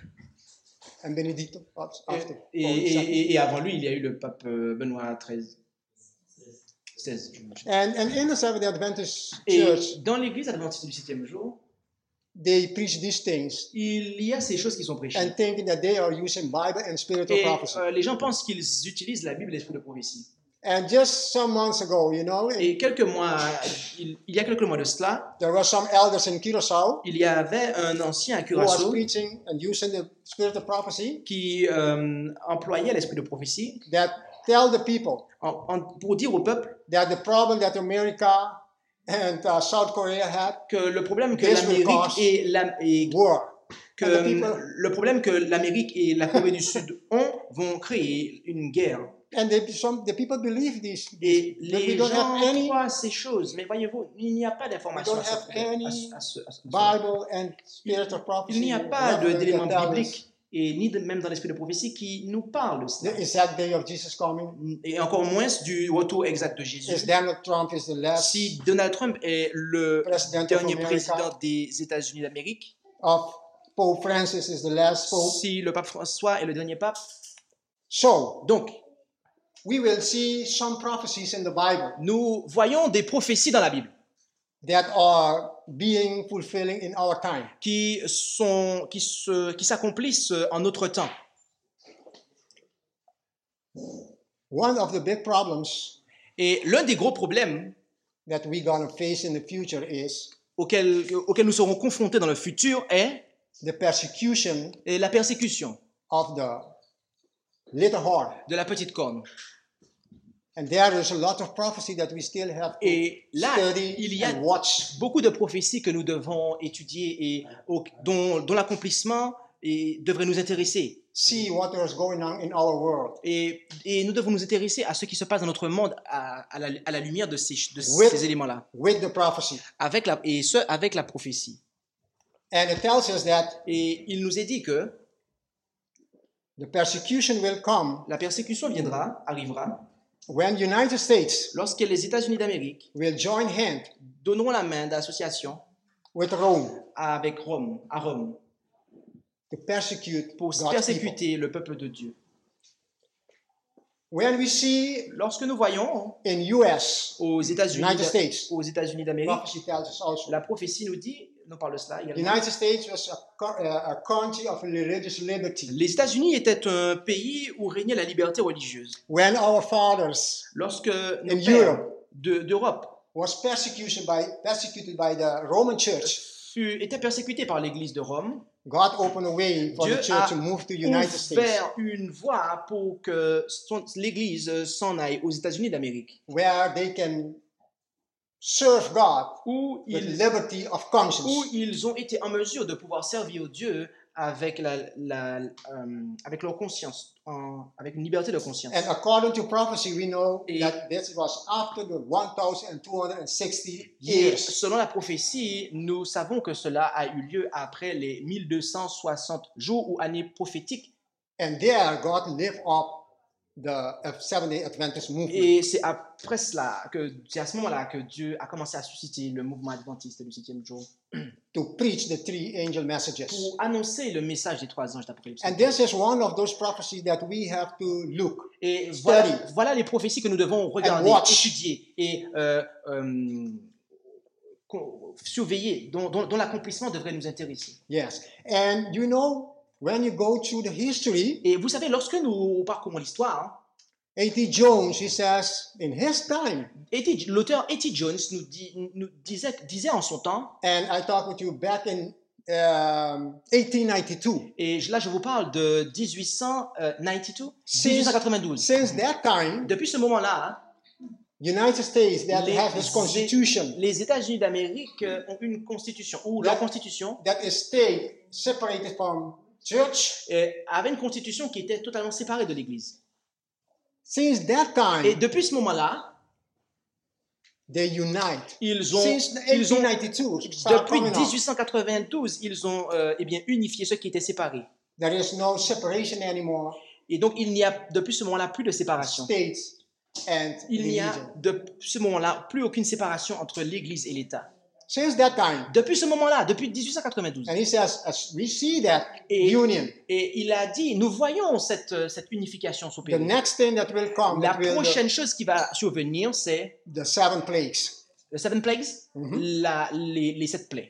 and Benedicto after Et, Paul et, the et- Second. et- et avant lui, il y a eu le pape euh, Benoît treize. seize. And and in the Seventh-day Adventist Et church, dans l'église adventiste du septième jour, they preach these things il y a ces choses qui sont prêchées. and thinking that they are using Bible and spiritual Et prophecy. euh, les gens pensent qu'ils utilisent la Bible et l'esprit de prophétie. And just some months ago, you know, Et quelques mois, il, il y a quelques mois de cela, there were some elders in Curacao il y avait un ancien à who was Curaçao preaching and using the spirit of prophecy qui euh, employait l'esprit de prophétie that tell the people en- en- pour dire au peuple that the problem that America and uh, South Korea had que le problème que This will l'Amérique cause et, la- et war. que And the people- le problème que l'Amérique et la Corée du Sud ont vont créer une guerre. And they, some, the people believe this. Et But we les don't have gens any croient ces choses, mais voyez-vous, il n'y a pas d'information We à don't ce have problème- à any ce- à ce- à ce- Bible and spirit of prophecy. Il n'y a pas de- reference d'éléments that tell us bibliques et ni de, même dans l'esprit de prophétie qui nous parle de cela. the exact day of Jesus coming. Et encore moins du retour exact de Jésus. Is Donald Trump is the last Si Donald Trump est le President of dernier America. président des États-Unis d'Amérique, of Pope Francis is the last pope. si le pape François est le dernier pape, So donc we will see some prophecies in the Bible nous voyons des prophéties dans la Bible that are being fulfilling in our time. qui sont qui se qui s'accomplissent en notre temps. One of the big problems Et l'un des gros problèmes that we're going to face in the future is auxquels auxquels nous serons confrontés dans le futur est the persecution est la persécution of the little horn. de la petite corne. And there is a lot of prophecy that we still have to Et là, study il y a and watch. beaucoup de prophéties que nous devons étudier et au- dont, dont l'accomplissement et devrait nous intéresser. See what is going on in our world. Et, et nous devons nous intéresser à ce qui se passe dans notre monde à, à la, à la lumière de ces, de With- ces éléments-là, With the prophecy. avec la, et ce, avec la prophétie. And it tells us that Et il nous est dit que the persecution will come la persécution viendra, arrivera, when the United States lorsque les États-Unis d'Amérique will join hand donneront la main d'association with Rome avec Rome, à Rome, to persecute pour God's people. persécuter le peuple de Dieu. When we see Lorsque nous voyons in U S, aux États-Unis United d'a- States, aux États-Unis d'Amérique, prophecy tells us also. la prophétie nous dit, nous parle de cela The également. United States was a, co- uh, a country of religious liberty. Les États-Unis étaient un pays où régnait la liberté religieuse. When our fathers Lorsque nos In pères Europe. de- d'Europe was persecution by, persecuted by the Roman Church, fut- étaient persécutés par l'Église de Rome, God opened a way for Dieu the church a to move to the United States, ouvert une voie pour que son- l'Église s'en aille aux États-Unis d'Amérique, where they can serve God où with ils, liberty of où conscience. ils ont été en mesure de pouvoir servir Dieu avec, la, la- euh, avec leur conscience, en- avec une liberté de conscience. And according to prophecy, we know Et- that this was after the one thousand two hundred sixty Et years. selon la prophétie, nous savons que cela a eu lieu après les mille deux cent soixante jours ou années prophétiques. And there, God lifted up the uh, Seventh-day Adventist movement. Et c'est après cela, que, c'est à ce moment-là que Dieu a commencé à susciter le mouvement adventiste du septième jour To preach the three angel messages. pour annoncer le message des trois anges d'Apocalypse. And this is one of those prophecies that we have to look. Et study voilà, voilà les prophéties que nous devons regarder, watch. étudier et euh, euh, co- surveiller, dont, dont- dont l'accomplissement devrait nous intéresser. Yes. And you know, when you go through the history, Et vous savez, lorsque nous parcourons l'histoire, hein, A T Jones, he says, in his time, A T l'auteur A T Jones nous, dit, nous disait, disait en son temps, and I talked with you back in um, eighteen ninety-two. et là je vous parle de dix-huit cent quatre-vingt-douze, Since, dix-huit cent quatre-vingt-douze. since that time, Depuis ce moment-là, United States that les, has this constitution, les États-Unis d'Amérique ont une constitution, ou leur constitution that is state separated from church. euh, avait une constitution qui était totalement séparée de l'Église. Since that Et time, depuis ce moment-là, they unite. ils ont, Since ils ont eighteen ninety-two, start depuis coming dix-huit up, cent quatre-vingt-douze, ils ont euh, eh bien, unifié ceux qui étaient séparés. there is no separation anymore, Et donc, il n'y a depuis ce moment-là plus de séparation. states and Il n'y a religion. depuis ce moment-là plus aucune séparation entre l'Église et l'État. Since that time, Depuis ce moment-là, depuis dix-huit cent quatre-vingt-douze. and he says, as we see that Et, union, et il a dit, nous voyons cette, euh, cette unification the s'opérer. next thing that will come, La that will the, prochaine chose qui va survenir, c'est the seven plagues. le Seven Plagues, Mhm. la- les, les sept plaies.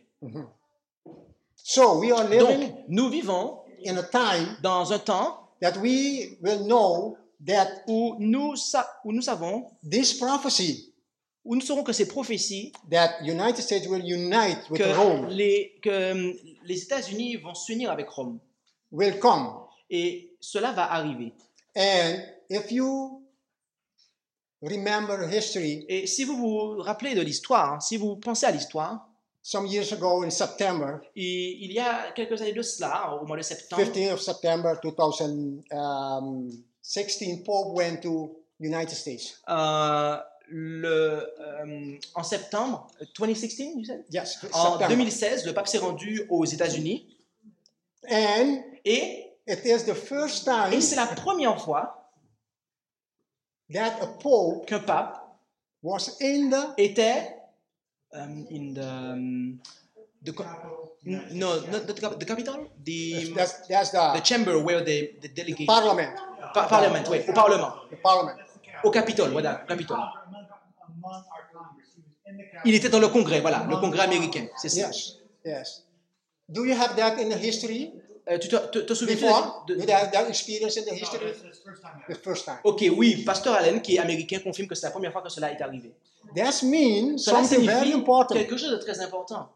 So we are living Donc, nous vivons in a time dans un temps that we will know that où nous, sa- où nous savons, this prophecy où nous saurons que ces prophéties, that United States will unite with que Rome les, que hum, les États-Unis vont s'unir avec Rome. will come. Et cela va arriver. And if you remember history, Et si vous vous rappelez de l'histoire, hein, si vous pensez à l'histoire, some years ago in September, il, il y a quelques années de cela, au mois de septembre, fifteenth of September two thousand sixteen, Pope went to United States. euh, le, euh, en septembre deux mille seize, you said? Yes, En September. deux mille seize, le pape s'est rendu aux États-Unis And et, it is the first time et c'est la première fois that a Pope qu'un pape was in the était um, in the, um, the co- n- no, not the, cap- the capital, the, that's, that's the the chamber where the, the delegate, parliament. Pa- parliament, oui, au parlement, The parliament. au Capitole, voilà, au Capitole. Among, among our Congress. He was in the Il Capitol. était dans le Congrès, voilà, le Congrès américain, c'est ça. Yes, yes. Do you have that in the history Euh, tu te, te, te souviens before? de, Do de- you have that experience in the No, history? that's his first time The ever. first time. Ok, oui, Pasteur Allen, qui est américain, confirme que c'est la première fois que cela est arrivé. That means Cela something very signifie important. quelque chose de très important.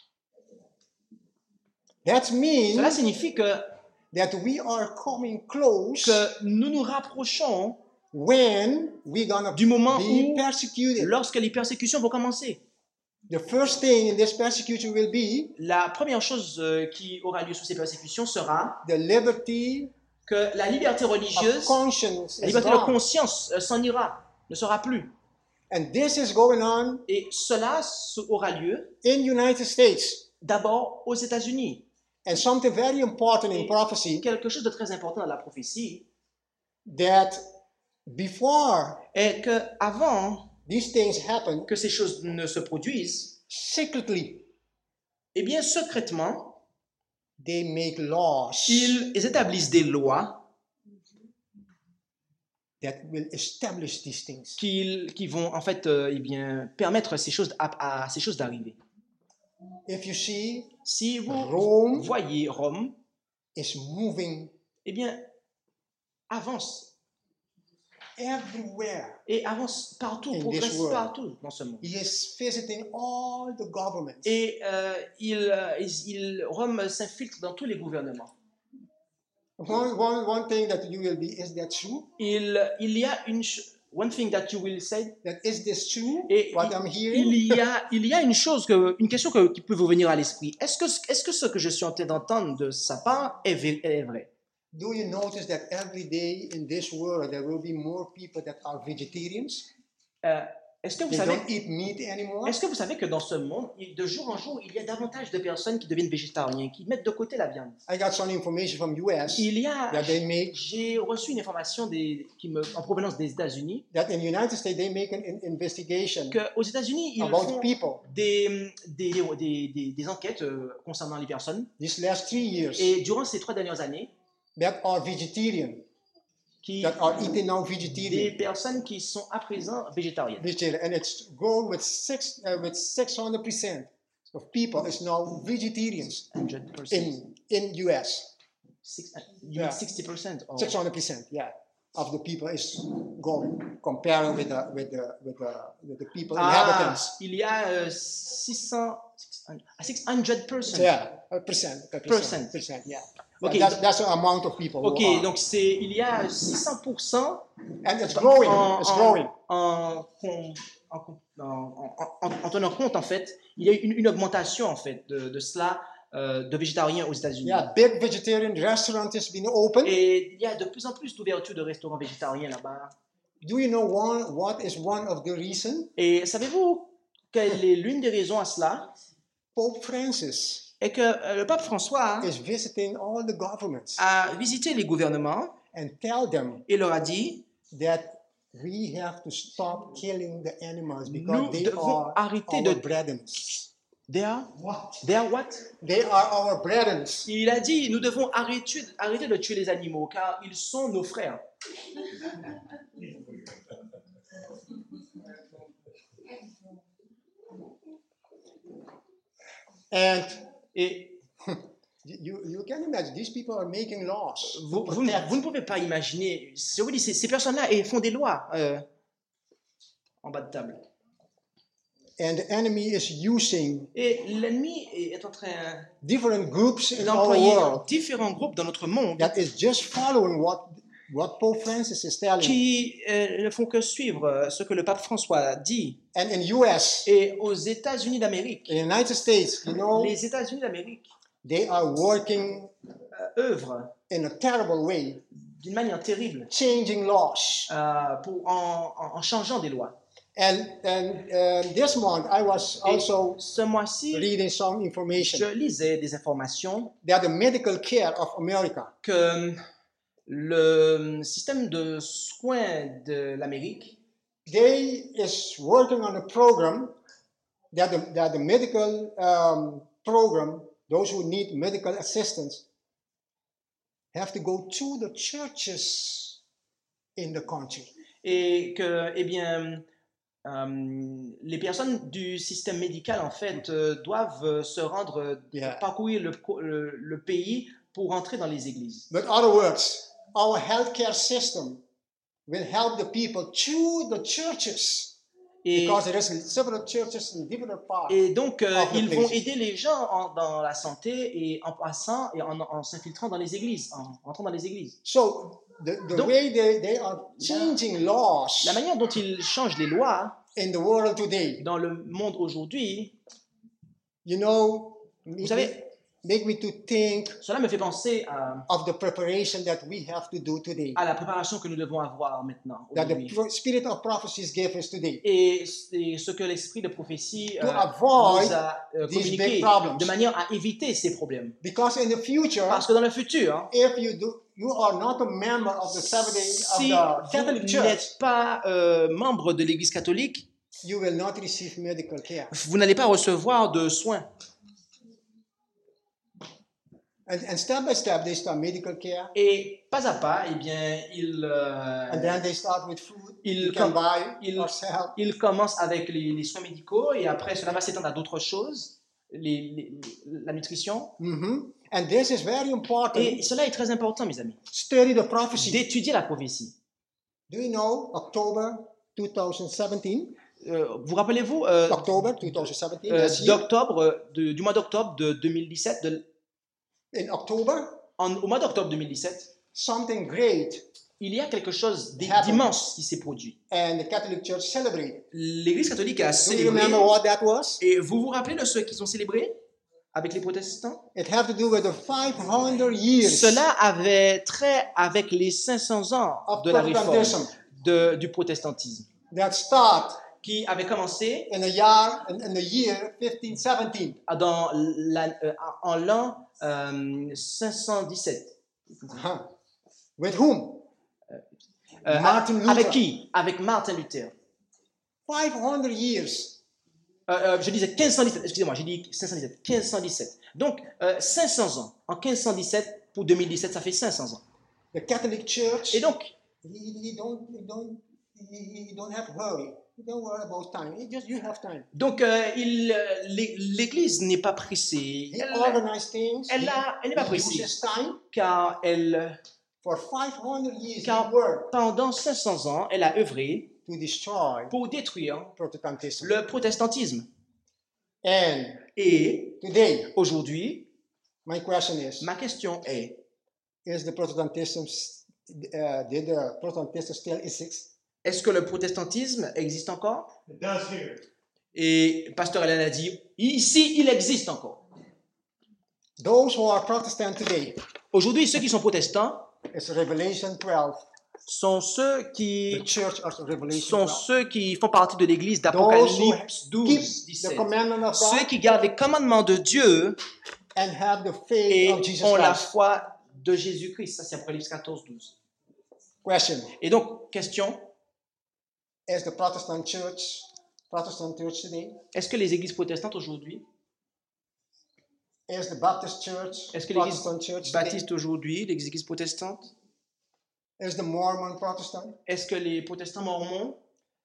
That means Cela signifie que, that we are coming close que nous nous rapprochons when we're gonna Du moment be où, persecuted. lorsque les persécutions vont commencer. The first thing in this persecution will be La première chose euh, qui aura lieu sous ces persécutions sera the liberty que la liberté of religieuse, conscience la is liberté de gone. conscience euh, s'en ira, ne sera plus. And this is going on Et cela se- aura lieu in United States. d'abord aux États-Unis. And something very important in Et prophecy quelque chose de très important dans la prophétie that before est que avant these things happen, que ces choses ne se produisent, secretly eh bien secrètement, they make laws ils établissent des lois that will establish these things. qui, qui vont en fait euh, eh bien, permettre ces choses à, à ces choses d'arriver. If you see, Si vous Rome voyez Rome, is moving eh bien avance everywhere. et avance partout, In progresse this world. partout dans ce monde. He is visiting all the governments. Et euh, il, euh, il, il- Rome s'infiltre dans tous les gouvernements. One, one, one thing that you will be, is that true? Il, il y a une ch- one thing that you will say. That is this true? Et What il, I'm hearing? il y a, il y a une chose, que, une question que- qui peut vous venir à l'esprit. Est-ce que, est-ce que ce que je suis en train d'entendre de sa part est, vé- est vrai? Do you notice that every day in this world there will be more people that are vegetarians? Euh, est-ce que vous They savez, don't eat meat anymore. est-ce que vous savez que dans ce monde, il- de jour en jour, il y a davantage de personnes qui deviennent végétariens, qui mettent de côté la viande? I got some information from U S Il y a, that they make j'ai reçu une information des, qui me, en provenance des États-Unis, that in United States they make an in- investigation qu'aux États-Unis, ils about font people des, des, des, des, des enquêtes euh, concernant les personnes. these last three years Et durant ces trois dernières années, that are vegetarian, qui, that are eating now des vegetarian. personnes qui sont à présent végétariennes. Vegetarian, and it's grown with six uh, with six hundred percent of people is now vegetarians one hundred percent. in in U S. Six, you Yeah. mean sixty percent? Or, six hundred percent, yeah, of the people is going comparing with the with the with the with the people ah, inhabitants. il y a euh, six cents, six hundred percent. Yeah, a percent, a Percent. percent, percent, yeah. Okay. That's, that's the amount of people. who Ok, are. donc c'est, il y a six cents pour cent And it's growing. en, It's en, growing. en, en, en, en- en- en tenant compte, en fait, il y a une, une augmentation, en fait, de, de cela, euh, de végétariens aux États-Unis. Yeah, big vegetarian restaurant has been opened. Et il y a de plus en plus d'ouvertures de restaurants végétariens là-bas. Do you know one, what is one of the reasons? Et savez-vous quelle est l'une des raisons à cela? Pope Francis Est que euh, le pape François is visiting all the governments a visité les gouvernements and tell them et leur a dit that we have to stop killing the animals nous because they devons are arrêter our de... brethren. They are, What? they are what? They are our brethren. Il a dit, nous devons arrêter, arrêter de tuer les animaux car ils sont nos frères. And Et you, you can imagine, these people are making laws to vous, vous, protect. vous ne pouvez pas imaginer, je vous dis, ces, ces personnes-là elles font des lois euh, en bas de table. And the enemy is using Et l'ennemi est en train different groups in our d'employer world différents groupes dans notre monde that is just following what, what Pope Francis is telling. qui euh, ne font que suivre euh, ce que le pape François dit. And in U S, Et aux États-Unis d'Amérique, in the United States, you know, les États-Unis d'Amérique they are working euh, œuvrent in a terrible way, d'une manière terrible changing laws. euh, pour, en, en- en changeant des lois. And, and uh, this month, I was Et also ce mois-ci, reading some je information lisais des informations that the medical care of America, que le système de soins de l'Amérique they is working on a program that the, that the medical um, program, those who need medical assistance, have to go to the churches in the country. et que, eh bien, euh, les personnes du système médical, en fait, euh, doivent euh, se rendre, euh, Yeah. parcourir le, le, le pays pour entrer dans les églises. But in other words, our healthcare system will help the people through the churches. Et, because there is several churches in different parts. et donc, euh, of the ils vont places. aider les gens en- dans la santé et en passant et en, en s'infiltrant dans les églises, en entrant dans les églises. So the, the Donc- way they, they are changing laws La manière dont ils changent les lois in the world today, dans le monde aujourd'hui, you know, make, savez- make me to think cela me fait penser à, of the preparation that we have to do today. à la préparation que nous devons avoir maintenant, That the aujourd'hui. pro- spirit of prophecies gave us today. Et c'est ce que l'esprit de prophétie To euh, avoid nous a euh, these communiqué big problems. de manière à éviter ces problèmes. Because in the future, Parce que dans le futur, if you do, you are not a member of the Seventh Day si of the Catholic vous Church, n'êtes pas euh, membre de l'Église catholique, you will not receive medical care. vous n'allez pas recevoir de soins. And, and step by step, they start medical care, Et pas à pas, eh bien, il, euh, and then they start with food il you can com- buy il- yourself. il commence avec les, les soins médicaux et après cela va s'étendre à d'autres choses, les- les- la nutrition. Mhm. And this is very important. Et cela est très important, mes amis, Study the prophecy. d'étudier la prophétie. Do you know October twenty seventeen? Euh, vous rappelez-vous euh, October twenty seventeen. euh, last year. d'octobre, euh, de- du mois d'octobre de deux mille dix-sept, de- In October, en- au mois d'octobre deux mille dix-sept, something great, il y a quelque chose d- Happened. d'immense qui s'est produit. and the Catholic Church celebrated. L'Église catholique a Do you célébré. remember what that was? Et vous vous rappelez de ceux qui ont célébré avec les protestants? It had to do with the five hundred years Cela avait trait avec les cinq cents ans of de la réforme Protestantism de- du protestantisme, that start qui avait commencé in the year in, in the year fifteen seventeen. dans la- euh, en l'an euh, cinq cent dix-sept. Uh-huh. With whom? Euh, Martin Luther. Avec qui? Avec Martin Luther. five hundred years. Euh, euh, je disais quinze cent dix-sept, excusez-moi, j'ai dit cinq cent dix-sept, quinze cent dix-sept. Donc, euh, cinq cents ans. En quinze cent dix-sept, pour deux mille dix-sept, ça fait cinq cents ans. The Catholic Church. Et donc, he, he don't he don't he, he don't have hurry. You don't worry about time. He just you have time. donc euh, il, euh, l'É- l'Église n'est pas pressée. He Elle, organized things. elle, he, a- elle n'est pas he pressée, uses time. car elle, For five hundred years, Car- he worked pendant cinq cents ans, elle a œuvré to destroy pour détruire Protestantism. le protestantisme. And Et today, aujourd'hui, my question is: ma question est, Is the Protestantism s- uh, did the Protestantism still exist? est-ce que le protestantisme existe encore? It does here. Et Pasteur Hélène a dit, ici, il existe encore. Those who are Protestant today, Aujourd'hui, ceux qui sont protestants it's Revelation twelve, sont ceux the qui Church of Revelation sont twelve. ceux qui font partie de l'église Those who d'Apocalypse keep douze, the dix-sept. commandment of Ceux God qui gardent les commandements de Dieu and have the faith et of Jesus ont la Christ. foi de Jésus-Christ. Ça, c'est Apocalypse quatorze, douze. Question: Et donc, question, Is the Protestant Church Protestant Church today? est-ce que les églises protestantes aujourd'hui, Is the Baptist Church est-ce que l'église Protestant Church today? baptiste aujourd'hui, les églises protestantes, Is the Mormon Protestant? est-ce que les protestants mormons,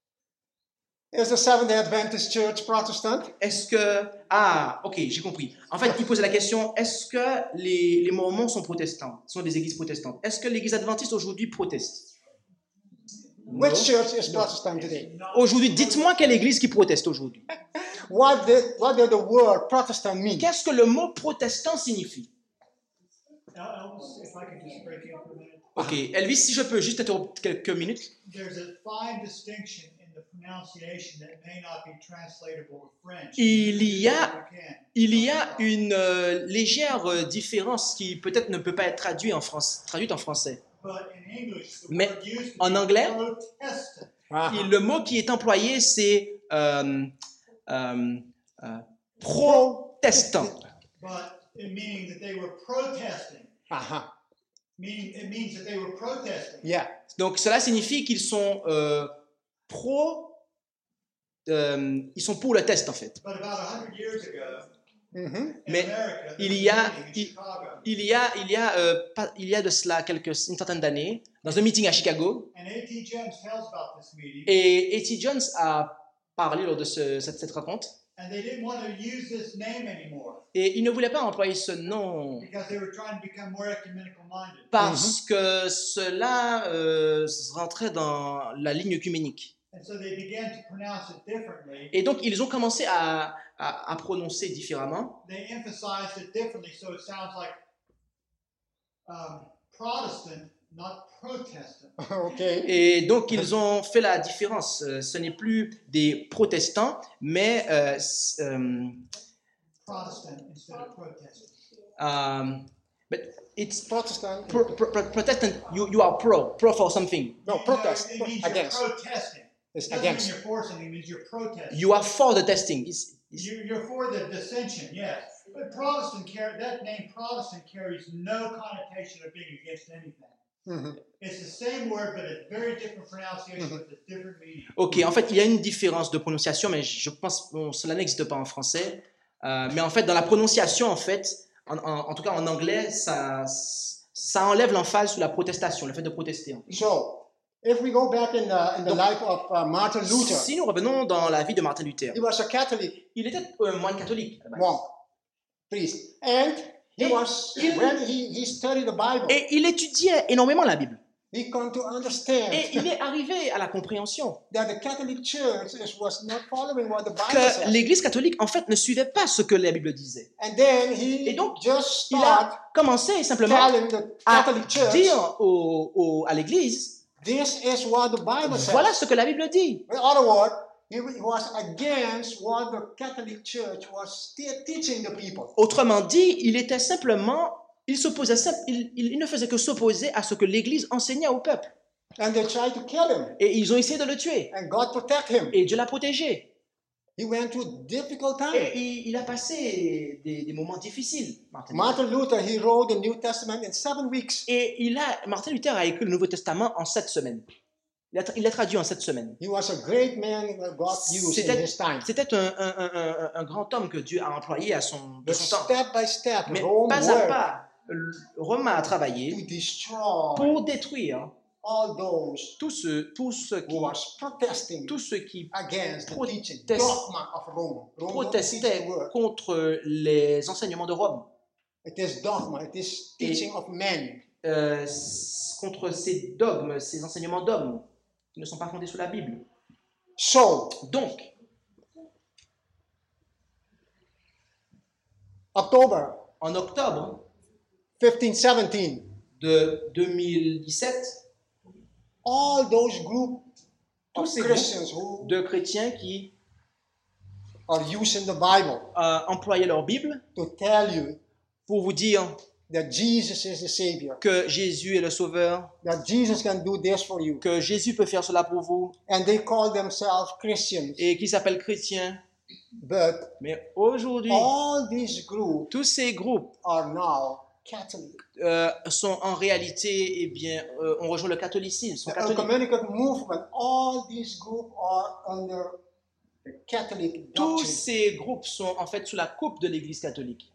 Is the Seventh-day Adventist Church Protestant? est-ce que... Ah, ok, j'ai compris. En fait, il pose la question, est-ce que les, les mormons sont protestants, sont des églises protestantes? Est-ce que l'église adventiste aujourd'hui proteste? Which Non. church is Protestant today? Aujourd'hui, dites-moi quelle église qui proteste aujourd'hui. What did what did the word Protestant mean? Qu'est-ce que le mot protestant signifie? Now, Elvis, if I could just break in for a minute. Ok, Elvis, si je peux juste interrompre quelques minutes. There's a fine distinction in the pronunciation that may not be translatable to French. Il y a, You can. il y a une euh, légère euh, différence qui peut-être ne peut pas être traduite en, France, traduite en français. But in English, the Mais word used to en be anglais, protestant. Uh-huh. Et le mot qui est employé, c'est euh, euh, euh, protestant. But it meaning that they were protesting. Uh-huh. Meaning, it means that they were protesting. Yeah. Donc cela signifie qu'ils sont euh, pro, euh, ils sont pour le test en fait. But about a hundred years ago, Mm-hmm. in Mais America, there il was y a- a meeting in il- Chicago, Il y a, il y a, euh, pas- il y a de cela quelques, une centaine d'années, dans un meeting à Chicago, and A T Jones tells about this meeting, et A T Jones a parlé lors de ce- cette, cette rencontre, and they didn't want to use this name anymore et il ne voulait pas employer ce nom because they were trying to become more ecumenical minded. parce que cela euh, rentrait dans la ligne œcuménique. And And so they began to pronounce it differently. Et donc, ils ont commencé à, à, à prononcer différemment. They emphasized it differently, so it sounds like um, Protestant, not Protestant. Okay. Et donc, ils ont fait la différence. Euh, Ce n'est plus des protestants, mais euh, s- euh, Protestant instead of Protestant. um, but it's Protestant. pro, pro, pro- Protestant. You, you are pro, pro for something. No, protest. No, it means Against. you're protesting. It's It doesn't mean against. you're forcing, it means you're protesting. You are for the testing. It's, it's, You- You're for the dissension, yes. But Protestant, car- that name Protestant carries no connotation of being against anything. Mhm. It's the same word, but a very different pronunciation with a different meaning. Ok, en fait, il y a une différence de prononciation, mais je pense bon, cela n'existe pas en français. Euh, mais en fait, dans la prononciation, en fait, en, en, en tout cas en anglais, ça, ça enlève l'emphase sur la protestation, le fait de protester. en fait. So, if we go back in the, in the Donc, life of uh, Martin Luther, Si nous revenons dans la vie de Martin Luther, he was a Catholic il était un moine catholique. à la base. monk, priest, and he Et was il- when he, he studied the Bible, Et il étudiait énormément la Bible. he come to understand Et il est arrivé à la compréhension that the Catholic Church is, was not following what the Bible que says. l'Église catholique, en fait, ne suivait pas ce que la Bible disait. And then he Et donc, just Il start a commencé simplement telling the à Catholic Church, dire au, au- à l'Église, this is what the Bible says. voilà ce que la Bible dit. In other words, he was against what the Catholic Church was still teaching the people. Autrement dit, il était simplement, il s'opposait, sim- il, il- il ne faisait que s'opposer à ce que l'Église enseignait au peuple. And they tried to kill him, Et ils ont essayé de le tuer. and God protect him. Et Dieu l'a protégé. He went through difficult Et times. il, il a passé des, des moments difficiles, Martin Luther. Martin Luther, he wrote the New Testament in seven weeks. Et il a, Martin Luther a écrit le Nouveau Testament en sept semaines. Il a tra- il l'a traduit en sept semaines. He was a great man that God used in C'était his time. c'était un, un- un- un- un grand homme que Dieu a employé à son, de But son temps. step by step, Mais Rome pas à worked pas, Rome a to travaillé destroy pour détruire all those tous ceux, tous ceux qui, who was protesting tous ceux qui against the teaching, protest- dogma of Rome. Rome don't teach protestaient the word. contre les enseignements de Rome, It is dogma. It is teaching of men. euh, s- contre ces dogmes, ces enseignements d'hommes qui ne sont pas fondés sur la Bible. So, Donc, October en octobre fifteen seventeen, de deux mille dix-sept, all those group tous of ces Christians groupes who de chrétiens qui are using the Bible euh, employaient leur Bible to tell you pour vous dire that Jesus is the Savior, que Jésus est le Sauveur, that Jesus can do this for you. que Jésus peut faire cela pour vous, And they call themselves Christians. et qui s'appellent chrétiens. But Mais aujourd'hui, all these groups tous ces groupes are now Catholic. euh, sont en réalité, eh bien, euh, on rejoint le catholicisme, sont The catholiques. ecumenical movement, all these groups are under the Catholic Tous doctrine. ces groupes sont en fait sous la coupe de l'Église catholique.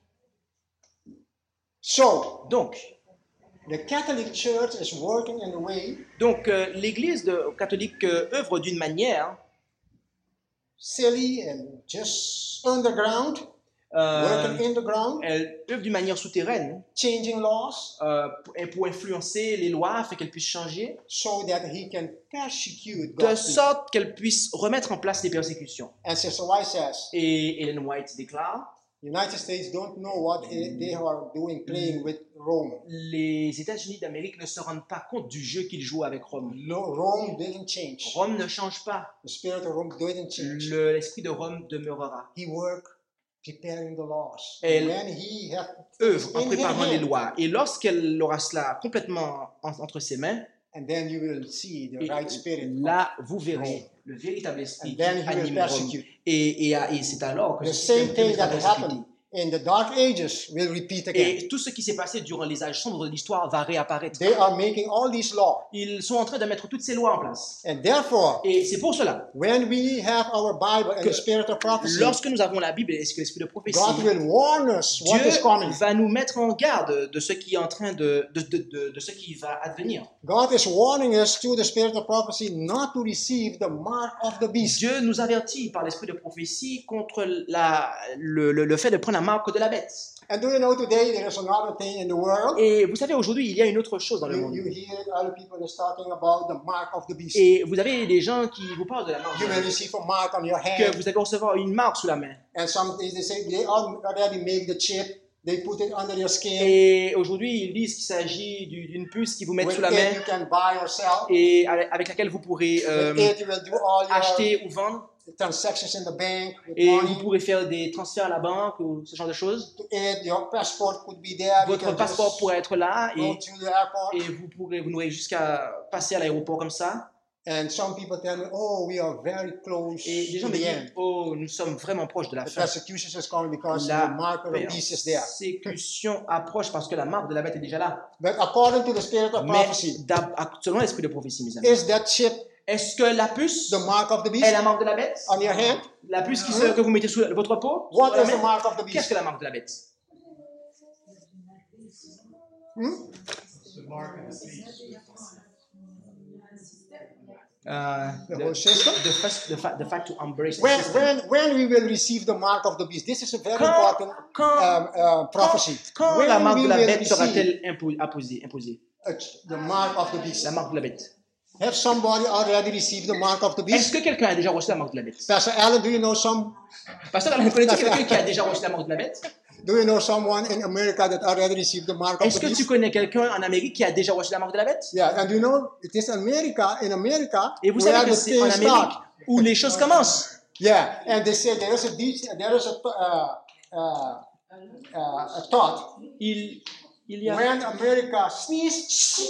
So, Donc, the Catholic Church is working in a way donc euh, l'Église de- catholique euh, œuvre d'une manière silly and just underground, euh, working in the ground, elle œuvre d'une manière souterraine changing laws euh, pour- et pour influencer les lois afin qu'elles puissent changer, so that he can persecute de God's people. sorte qu'elles puissent remettre en place les persécutions. And Sister White says, Et Ellen White déclare, United States don't know what they are doing playing with Rome. les États-Unis d'Amérique ne se rendent pas compte du jeu qu'ils jouent avec Rome. No, Rome didn't change. Rome ne change pas. The spirit of Rome didn't change. Le- L'esprit de Rome demeurera. He worked preparing the laws. Elle When he had Œuvre en in his préparant les hand, lois. Et lorsqu'elle aura cela complètement en- entre ses mains, and then you will see the et right spirit. là, vous verrez le véritable esprit And qui then he will anime Rome. persecute. Et, et, et c'est alors que The ce système same thing permettra that de persécuter. happened in the Dark Ages will repeat again. Et tout ce qui s'est passé durant les âges sombres de l'histoire va réapparaître. They are making all these laws. Ils sont en train de mettre toutes ces lois en place. And therefore, Et c'est pour cela when we have our Bible and que the spirit of prophecy, lorsque nous avons la Bible et l'esprit de prophétie, God will warn us what is Dieu coming. va nous mettre en garde de ce qui est en train de, de, de, de, de ce qui va advenir. God is warning us through the spirit of prophecy not to receive the mark of the beast. Dieu nous avertit par l'esprit de prophétie contre la, le, le, le fait de prendre la marque de la bête. And do you know today there is another thing in the world? Et vous savez, aujourd'hui, il y a une autre chose dans le You, monde. you hear other people is talking about the mark of the beast. Et vous avez des gens qui vous parlent de la marque de You la may bête. receive a mark on your Que hand, vous allez recevoir une marque sous la main. and some days they say they al- already make the chip. They put it under your skin. Et aujourd'hui, ils disent qu'il s'agit du- d'une puce qui vous met With sous la it main you can buy or sell. et avec avec laquelle vous pourrez euh, With it you will do all your acheter ou vendre. transactions in the bank with Et vous money. pourrez faire des transferts à la banque ou ce genre de choses. To it, your passport could be there. You Votre can passeport just pourrait être là go et, to the airport. et vous pourrez vous n'aurez jusqu'à passer à l'aéroport comme ça. And some people tell me, oh, we are very close Et des gens to me the disent, end. oh, nous sommes vraiment proches de la The fin. persecution is coming because La the mark of the beast is there. persécution approche parce que la marque de la bête est déjà là. But according to the spirit of Mais prophecy, d'ab- selon l'esprit de prophétie, mes amis, is that chip est-ce que la puce the mark of the est beast la marque de la bête? on your hand? La puce qui se, que vous mettez sous votre peau? sur What la is the main? mark of the Qu'est-ce beast? que la marque de la bête? Hmm? The mark of the beast. Uh, The the, whole system? the, first, the, fact, the fact to embrace the When, system. when, when we will receive the mark of the beast, this is a very Quand, important quand, um, uh, prophecy. quand When la marque we de la will bête receive sera-t-elle impo- imposée, imposée? uh, the mark of the beast? La marque de la bête. Have somebody already received the mark of the Est-ce beast? que quelqu'un a déjà reçu la marque de la bête? Pastor Allen, do you know some? Pasteur, connais-tu quelqu'un qui a déjà reçu la marque de la bête? Do you know someone in America that already received the mark of Est-ce the que tu beast? connais quelqu'un en Amérique qui a déjà reçu la marque de la bête? Yeah, and you know it is America in America Et vous where savez que the c'est en things Amérique start. où les choses commencent. Yeah, and they say there is a beast, there is a uh, uh, uh, a thought Il, il y a... when America sneeze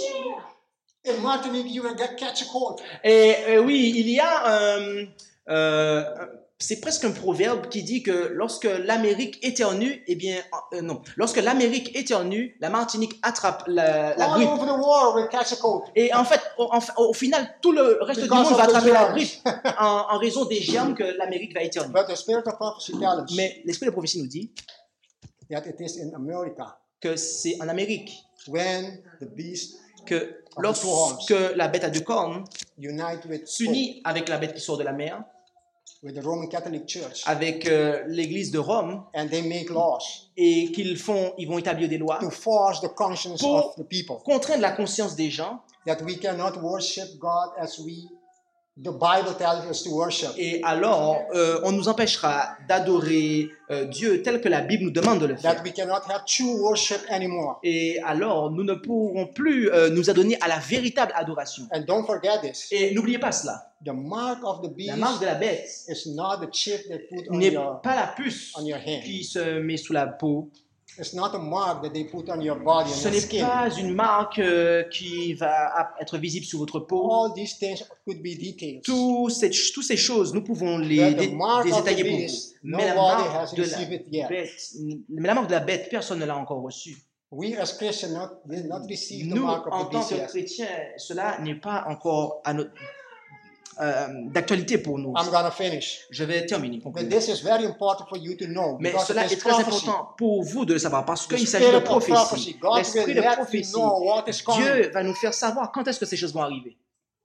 in Martinique you will get catch a cold. Et euh, oui, il y a un... euh, c'est presque un proverbe qui dit que lorsque l'Amérique éternue, eh bien, euh, non, lorsque l'Amérique éternue, la Martinique attrape la, la All grippe. over the world will catch a cold. Et en fait, au, en- au final, tout le reste du Because monde of va the attraper la germs. grippe en, en raison des germes que l'Amérique va éternuer. But the spirit of prophecy tells us Mais l'esprit de prophétie nous dit that it is in America que c'est en Amérique when the beast que lorsque la bête à deux cornes unite with s'unit avec la bête qui sort de la mer, with the Roman Catholic Church avec euh, l'église de Rome, and they make laws et qu'ils font, ils vont établir des lois to force the conscience pour of the people contraindre la conscience des gens. that we cannot worship God as we the Bible tells us to worship. Et alors, euh, on nous empêchera d'adorer euh, Dieu tel que la Bible nous demande de le faire. That we cannot have true worship anymore. Et alors, nous ne pourrons plus euh, nous adonner à la véritable adoration. And don't forget this. Et n'oubliez pas cela. The mark of the La beast marque de la bête is not the chip that put on n'est your pas la puce on your hand. qui se met sous la peau. It's not a mark that they put on your body, on Ce your n'est skin. pas une marque euh, qui va être visible sur votre peau. All these things could be details. Tous ces, toutes ces choses, nous pouvons les But the dé- mark of the détailler pour vous. beast, Mais la nobody marque has de received it la yet. bête, mais la marque de la bête, personne ne l'a encore reçue. We as Christians not, did not receive the Nous, mark en of the tant beast que yet. chrétiens, cela n'est pas encore à notre- euh, d'actualité pour nous. I'm gonna finish. Je vais terminer. But conclure. this is very important for you to know. Mais because cela it est is très prophecy. important pour vous de le savoir parce The qu'il s'agit de spirit of prophétie. prophecy. God L'esprit will de let you prophétie. know what is coming. Dieu va nous faire savoir quand est-ce que ces choses vont arriver.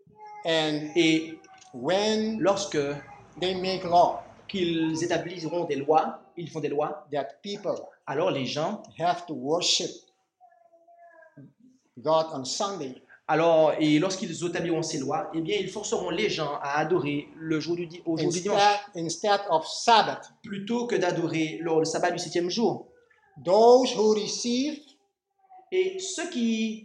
And Et when lorsque they make law qu'ils établiront des lois, ils font des lois, that people alors les gens, have to worship God on Sunday, alors et lorsqu'ils établiront ces lois, eh bien ils forceront les gens à adorer le jour du, di- au jour du dimanche instead, instead of Sabbath, plutôt que d'adorer le, le sabbat du septième jour. those who receive Et ceux qui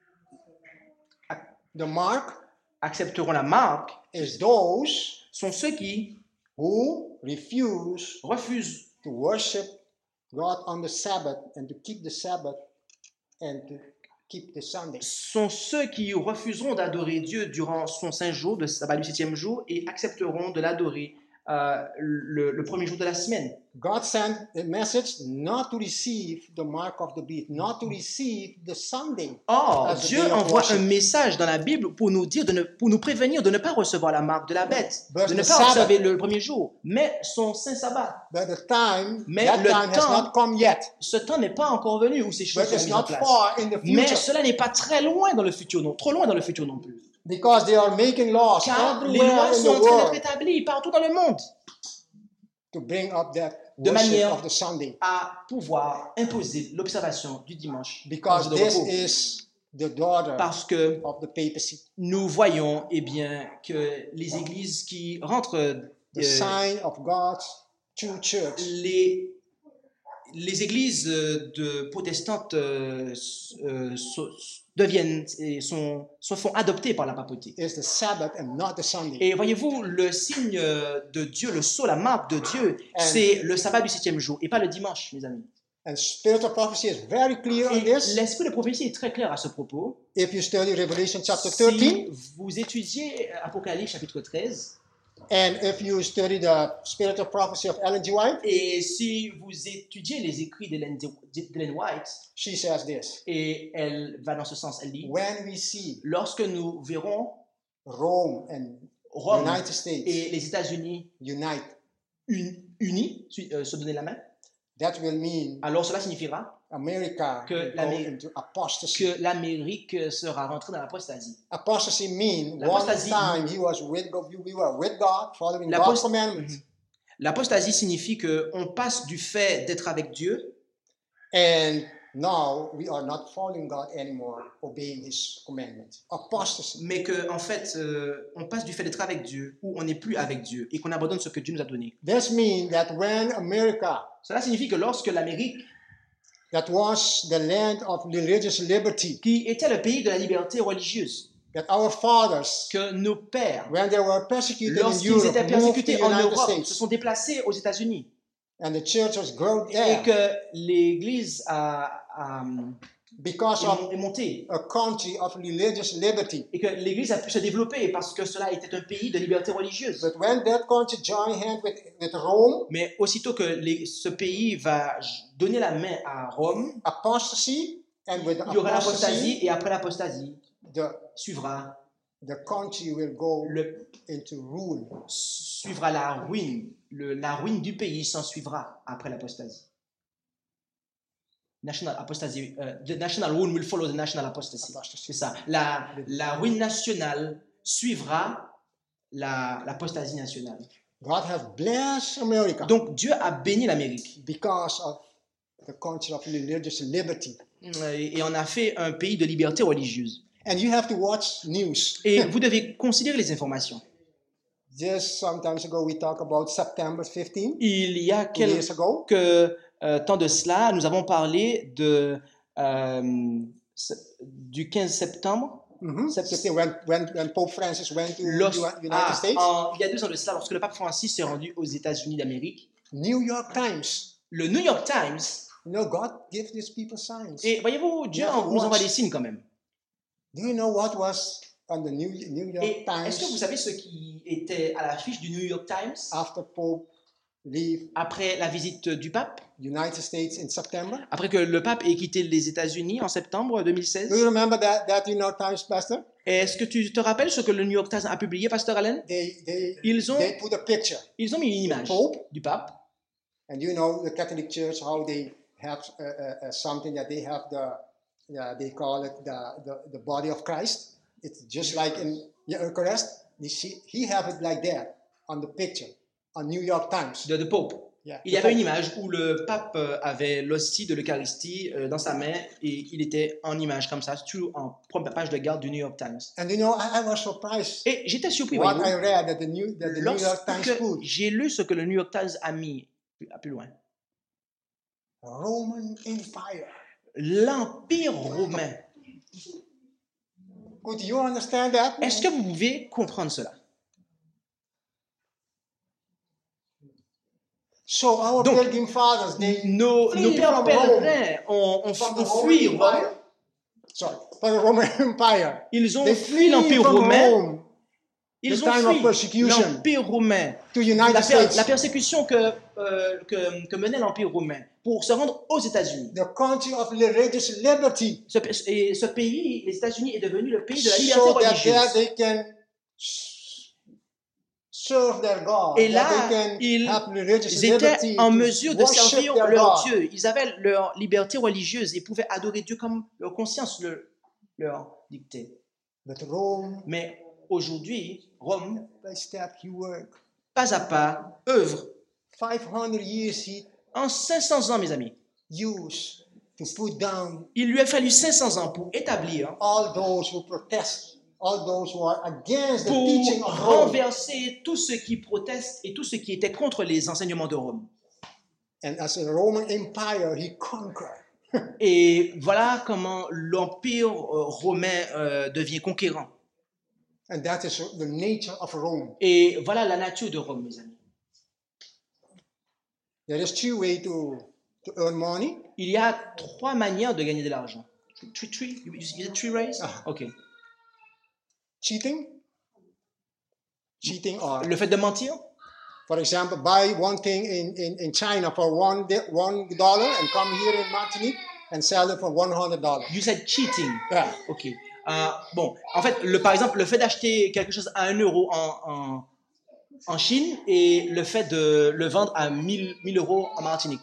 the mark accepteront la marque is those sont ceux qui who refuse refusent to worship God on the Sabbath and to keep the Sabbath and to keep the Sunday. sont ceux qui refuseront d'adorer Dieu durant son saint jour, le sabbat du septième jour, et accepteront de l'adorer euh, le, le premier jour de la semaine. God sent a message not to receive the mark of the beast, not to receive the Sunday. Or, As a Dieu day of envoie worship. un message dans la Bible pour nous dire, de ne, pour nous prévenir de ne pas recevoir la marque de la bête, But de ne the pas Sabbath- observer le premier jour, mais son saint sabbat. But the time, Mais that le time has temps- not come yet. Ce temps n'est pas encore venu où ces choses But sont it's mises en not place. far in the Mais future. cela n'est pas très loin dans le futur, non, trop loin dans le futur non plus. Because they are making laws Car les everywhere lois in sont en the train world d'être établies partout dans le monde to bring up that de worship manière of the Sunday. à pouvoir imposer l'observation du dimanche Because de this repos. is the daughter Parce que of the papacy. nous voyons eh bien, que les églises qui rentrent, The euh, sign of God's true church les, les églises de protestantes euh, euh, so- deviennent et sont, se font adopter par la papauté. is the Sabbath and not the Sunday. Et voyez-vous, le signe de Dieu, le sceau, la marque de Dieu, And- c'est le sabbat du septième jour et pas le dimanche, mes amis. And spirit of prophecy is very clear on Et this. l'esprit de prophétie est très clair à ce propos. If you study Revelation chapter thirteen, Si vous étudiez Apocalypse chapitre treize, and if you study the spirit of prophecy of Ellen G. White, et si vous étudiez les écrits d'Ellen d'Ellen White, she says this. et elle va dans ce sens, elle dit, When we see lorsque nous verrons Rome and Rome United States et les États-Unis unite, un- unis, su- euh, se donner la main, that will mean alors cela signifiera America Que will go l'Amérique- into apostasy. que l'Amérique sera rentrée dans l'apostasie. Apostasy means one L'apostasie- time he was with God, we were with God, following L'apost- God's commandments, Mhm. L'apostasie signifie qu'on passe du fait d'être avec Dieu and now we are not following God anymore, obeying His commandments. Apostasy. mais qu'en en fait, euh, on passe du fait d'être avec Dieu ou on n'est plus avec Dieu et qu'on abandonne ce que Dieu nous a donné. This means that when America, Cela signifie que lorsque l'Amérique, that was the land of religious liberty, qui était le pays de la liberté religieuse, that our fathers, que nos pères, when they were persecuted in lorsqu'ils Europe, étaient moved to persécutés the en United Europe, se States, sont déplacés aux États-Unis and the church was grown et there que l'Église a, a- because est of mon- est montée a country of religious liberty. et que l'Église a pu se développer parce que cela était un pays de liberté religieuse. But when that country joined hands with, with Rome, Mais aussitôt que les- ce pays va donner la main à Rome, apostasy, and with il y aura apostasy, l'apostasie et après l'apostasie the, suivra the country will go le into rule. suivra la ruine. Le- la ruine du pays s'en suivra après l'apostasie. National apostasy, uh, the national ruin will follow the national apostasy. Apostasy. C'est ça. La, la ruine nationale suivra la- l'apostasie nationale. God have blessed America Donc Dieu a béni l'Amérique because of the country of religious liberty. et et en a fait un pays de liberté religieuse. And you have to watch news. Et vous devez considérer les informations. Just sometimes ago, we talked about September fifteenth, Il y a two years ago. quelques euh, temps de cela, nous avons parlé de, euh, ce- du quinze septembre. Mhm. Sept- fifteen, when, when, when Pope Francis went to Lors- the United ah, States. en- il y a deux ans de cela, lorsque le pape Francis s'est rendu aux États-Unis d'Amérique, New York Times. le New York Times, You know, God gives these people signs. et voyez-vous, Dieu Yeah, en- nous envoie watch. des signes quand même. Do you know what was on the New, New York Et est-ce que vous Times savez ce qui était à l'affiche du New York Times after Pope leave après la visite du pape, United States in September? après que le pape ait quitté les États-Unis en septembre deux mille seize? Do you remember that, that New York Times, Pastor? Est-ce que tu te rappelles ce que le New York Times a publié, Pasteur Allen? They, they, Ils ont, they put a picture. ils ont mis une image Pope. du pape. And you know the Catholic Church, how they have uh, uh, uh, something that they have the, uh, they call it the, the, the body of Christ. It's just like in Eucharist. You see, he have it like that on the picture on New York Times. de, de Pope. Yeah, Il y the avait Pope. une image où le pape euh, avait l'hostie de l'Eucharistie euh, dans sa main et il était en image comme ça, tout en première page de garde du New York Times. And you know, I, I was surprised Et j'étais surpris, what voyez-vous, I read that the New, that the New York Times lorsque put. j'ai lu ce que le New York Times a mis plus- à plus loin. Roman Empire. L'Empire romain. Could you understand that? Est-ce que vous pouvez comprendre cela? So our Donc, pilgrim fathers, they Nos, flee nos pères from pèlerins ont, ont, from the ont Roman fui Rome. Empire. Sorry, from the Roman Empire. Ils ont They fui flee l'Empire from romain. Rome Ils the ont time of fui persecution l'Empire romain. to United La, per- States. la persécution que, euh, que, que menait l'Empire romain pour se rendre aux États-Unis. The country of religious liberty. Ce, et ce pays, les États-Unis, est devenu le pays de la liberté So that there religieuse. they can serve their God. Et là, that they can ils have religious Ils étaient liberty en to mesure de worship servir their leur God. Dieu. Ils avaient leur liberté religieuse et pouvaient adorer Dieu comme leur conscience le, leur dictait. But Rome, Mais aujourd'hui, Rome, by step, he work. pas à pas, œuvre five hundred years he En cinq cents ans, mes amis, used to put down il lui a fallu cinq cents ans pour établir, all those who protest, all those who are against the pour teaching of Rome. renverser tous ceux qui protestent et tous ceux qui étaient contre les enseignements de Rome. And as a Roman Empire, he conquered. Et voilà comment l'empire euh, romain euh, devient conquérant. And that is the nature of Rome. Et voilà la nature de Rome, mes amis. There is two ways to, to earn money. Il y a trois manières de gagner de l'argent. Three, three, you said three ways? Ah. Ok. Cheating. Cheating or, Le fait de mentir, for example, buy one thing in, in, in China for one, di- one dollar and come here in Martinique and sell it for one hundred dollars. you said cheating. Yeah. Ok. Euh, bon, en fait, le, par exemple, le fait d'acheter quelque chose à un euro en, en, en Chine et le fait de le vendre à mille euros en Martinique.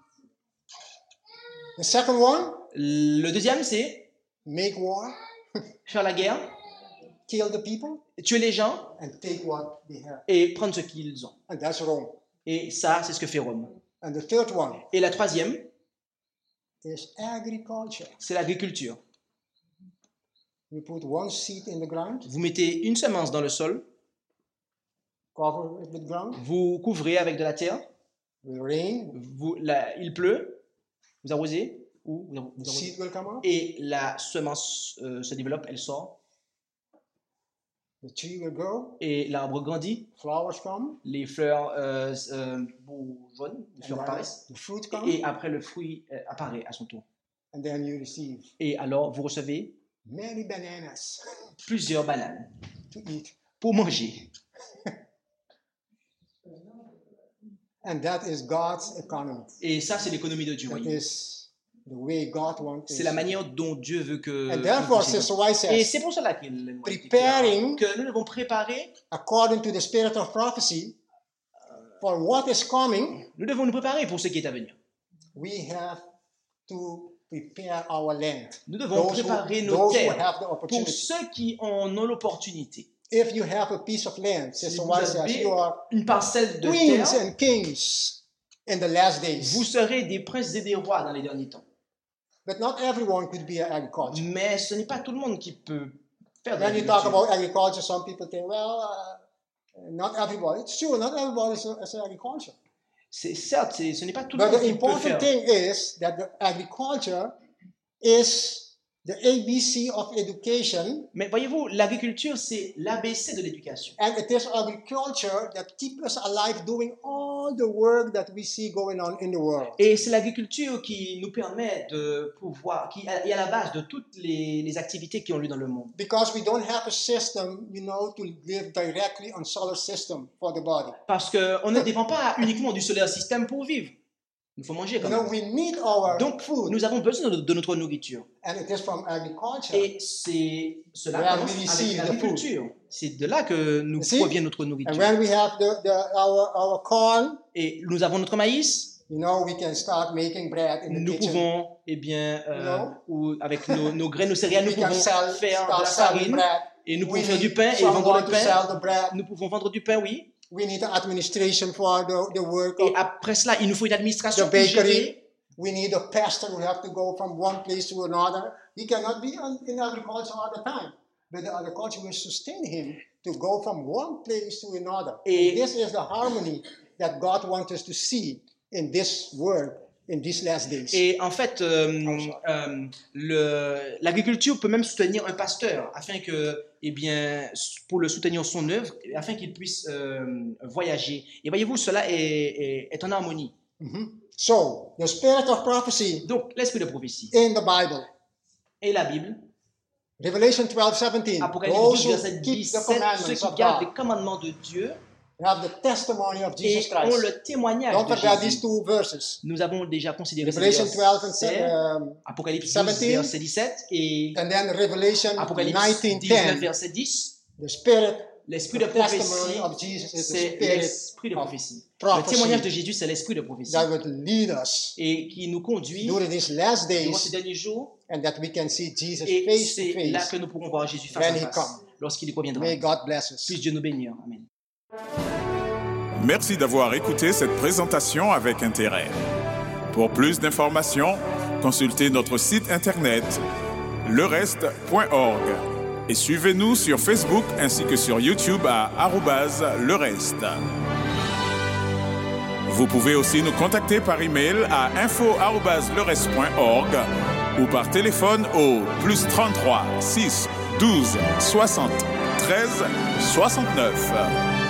The second one, Le deuxième, c'est make war, faire la guerre, kill the people, tuer les gens and take what they have. et prendre ce qu'ils ont. And that's Rome. Et ça, c'est ce que fait Rome. And the third one Et la troisième, is agriculture. c'est l'agriculture. You put one seed in the ground, Vous mettez une semence dans le sol, cover it with ground, vous couvrez avec de la terre, will rain, vous, la- il pleut, vous arrosez, ou vous, the vous arrosez, seed will come out, et la semence euh, se développe, elle sort, the tree will grow, et l'arbre grandit, flowers come, les fleurs euh, euh, jaunnes, les and fleurs then apparaissent, the fruit come, et après le fruit euh, apparaît à son tour. and then you receive Et alors vous recevez many bananas plusieurs bananes to eat. pour manger. And that is God's economy. Et ça, c'est l'économie de Dieu. That voyez. is the way God wants C'est it. la manière dont Dieu veut que. And nous therefore, procédions. Sister White Et says, c'est pour cela qu'il nous a dit Preparing- que nous devons préparer, according to the spirit of prophecy, for what is coming, nous devons nous préparer pour ce qui est à venir. we have to prepare our land. Nous devons Those who, préparer nos those who terres have the pour opportunity. ceux qui en ont l'opportunité. If you have a piece of land, Si Sister vous White says, avez you are une parcelle de queens terre, and kings in the last days. vous serez des princes et des rois dans les derniers temps. But not everyone could be an agriculture. Mais ce n'est pas tout le monde qui peut faire de When you talk l'agriculture. about agriculture, some people think, well, uh, not everybody. It's true, not everybody is, a, is an agriculture. C'est certes, c'est- ce n'est pas tout le But monde the qui peut important faire. thing is that the agriculture is the A B C of education, Mais voyez-vous, l'agriculture, c'est l'A B C de l'éducation. and it is agriculture that keeps us alive doing all the work that we see going on in the world. Et c'est l'agriculture qui nous permet de pouvoir, qui est à la base de toutes les, les activités qui ont lieu dans le monde. Because we don't have a system, you know, to live directly on solar system for the body. Parce qu'on ne dépend pas uniquement du solaire système pour vivre. Il faut manger You quand know, même. we need our Donc, food, nous avons besoin de, de notre nourriture. and it is from agriculture. Et c'est cela Where commence we avec receive the l'agriculture. C'est de là que nous You see? provient notre And nourriture. when we have the, the our our corn, Et nous avons notre maïs. you know, we can start making bread in the Nous kitchen. pouvons, eh bien, euh, No. ou avec nos, nos graines, nos céréales, nous We can pouvons sell, faire de start la selling farine. bread. Et nous We pouvons faire du need pain et vendre someone le to pain. sell the bread. Nous pouvons vendre du pain, oui. We need an administration for the, the work Et of après cela, il nous faut une administration the pour gérer. bakery. We need a pastor who have to go from one place to another. He cannot be on, in agriculture all the time. But the agriculture will sustain him to go from one place to another. Et- And this is the harmony that God wants us to see in this world in these last days. Et en fait, euh, euh, le- l'agriculture peut même soutenir un pasteur afin que, eh bien, pour le soutenir son œuvre, afin qu'il puisse euh, voyager. Et voyez-vous, cela est, est, est en harmonie. Mhm. So, the spirit of prophecy Donc, l'esprit de prophétie in the Bible. et la Bible, Revelation twelve seventeen. Apocalypse Those douze, who verset keep the dix-sept, ceux commandments qui of gardent God les commandements de Dieu have the testimony of et Jesus ont Christ. le témoignage Don't de forget these Jésus. two verses. Nous avons déjà considéré ces Revelation twelve and versets, se- um, Apocalypse douze, seventeen, verset dix-sept et and then Revelation Apocalypse nineteen dix-neuf, ten. verset dix. The spirit, L'esprit the de prophétie, testimony of Jesus is the c'est spirit l'esprit de of prophétie. Le prophecy témoignage de Jésus, c'est l'esprit de prophétie. that would lead us Et qui nous conduit during these last durant ces days, derniers jours. and that we can see Jesus Et face to c'est là face. que nous pourrons voir Jésus face when à he face come. lorsqu'il y reviendra. May God bless us. Puisse Dieu nous bénir. Amen. Merci d'avoir écouté cette présentation avec intérêt. Pour plus d'informations, consultez notre site internet le reste point org et suivez-nous sur Facebook ainsi que sur YouTube à arobase le reste. Vous pouvez aussi nous contacter par email à info arobase le reste point org ou par téléphone au plus trente-trois six douze soixante treize soixante-neuf.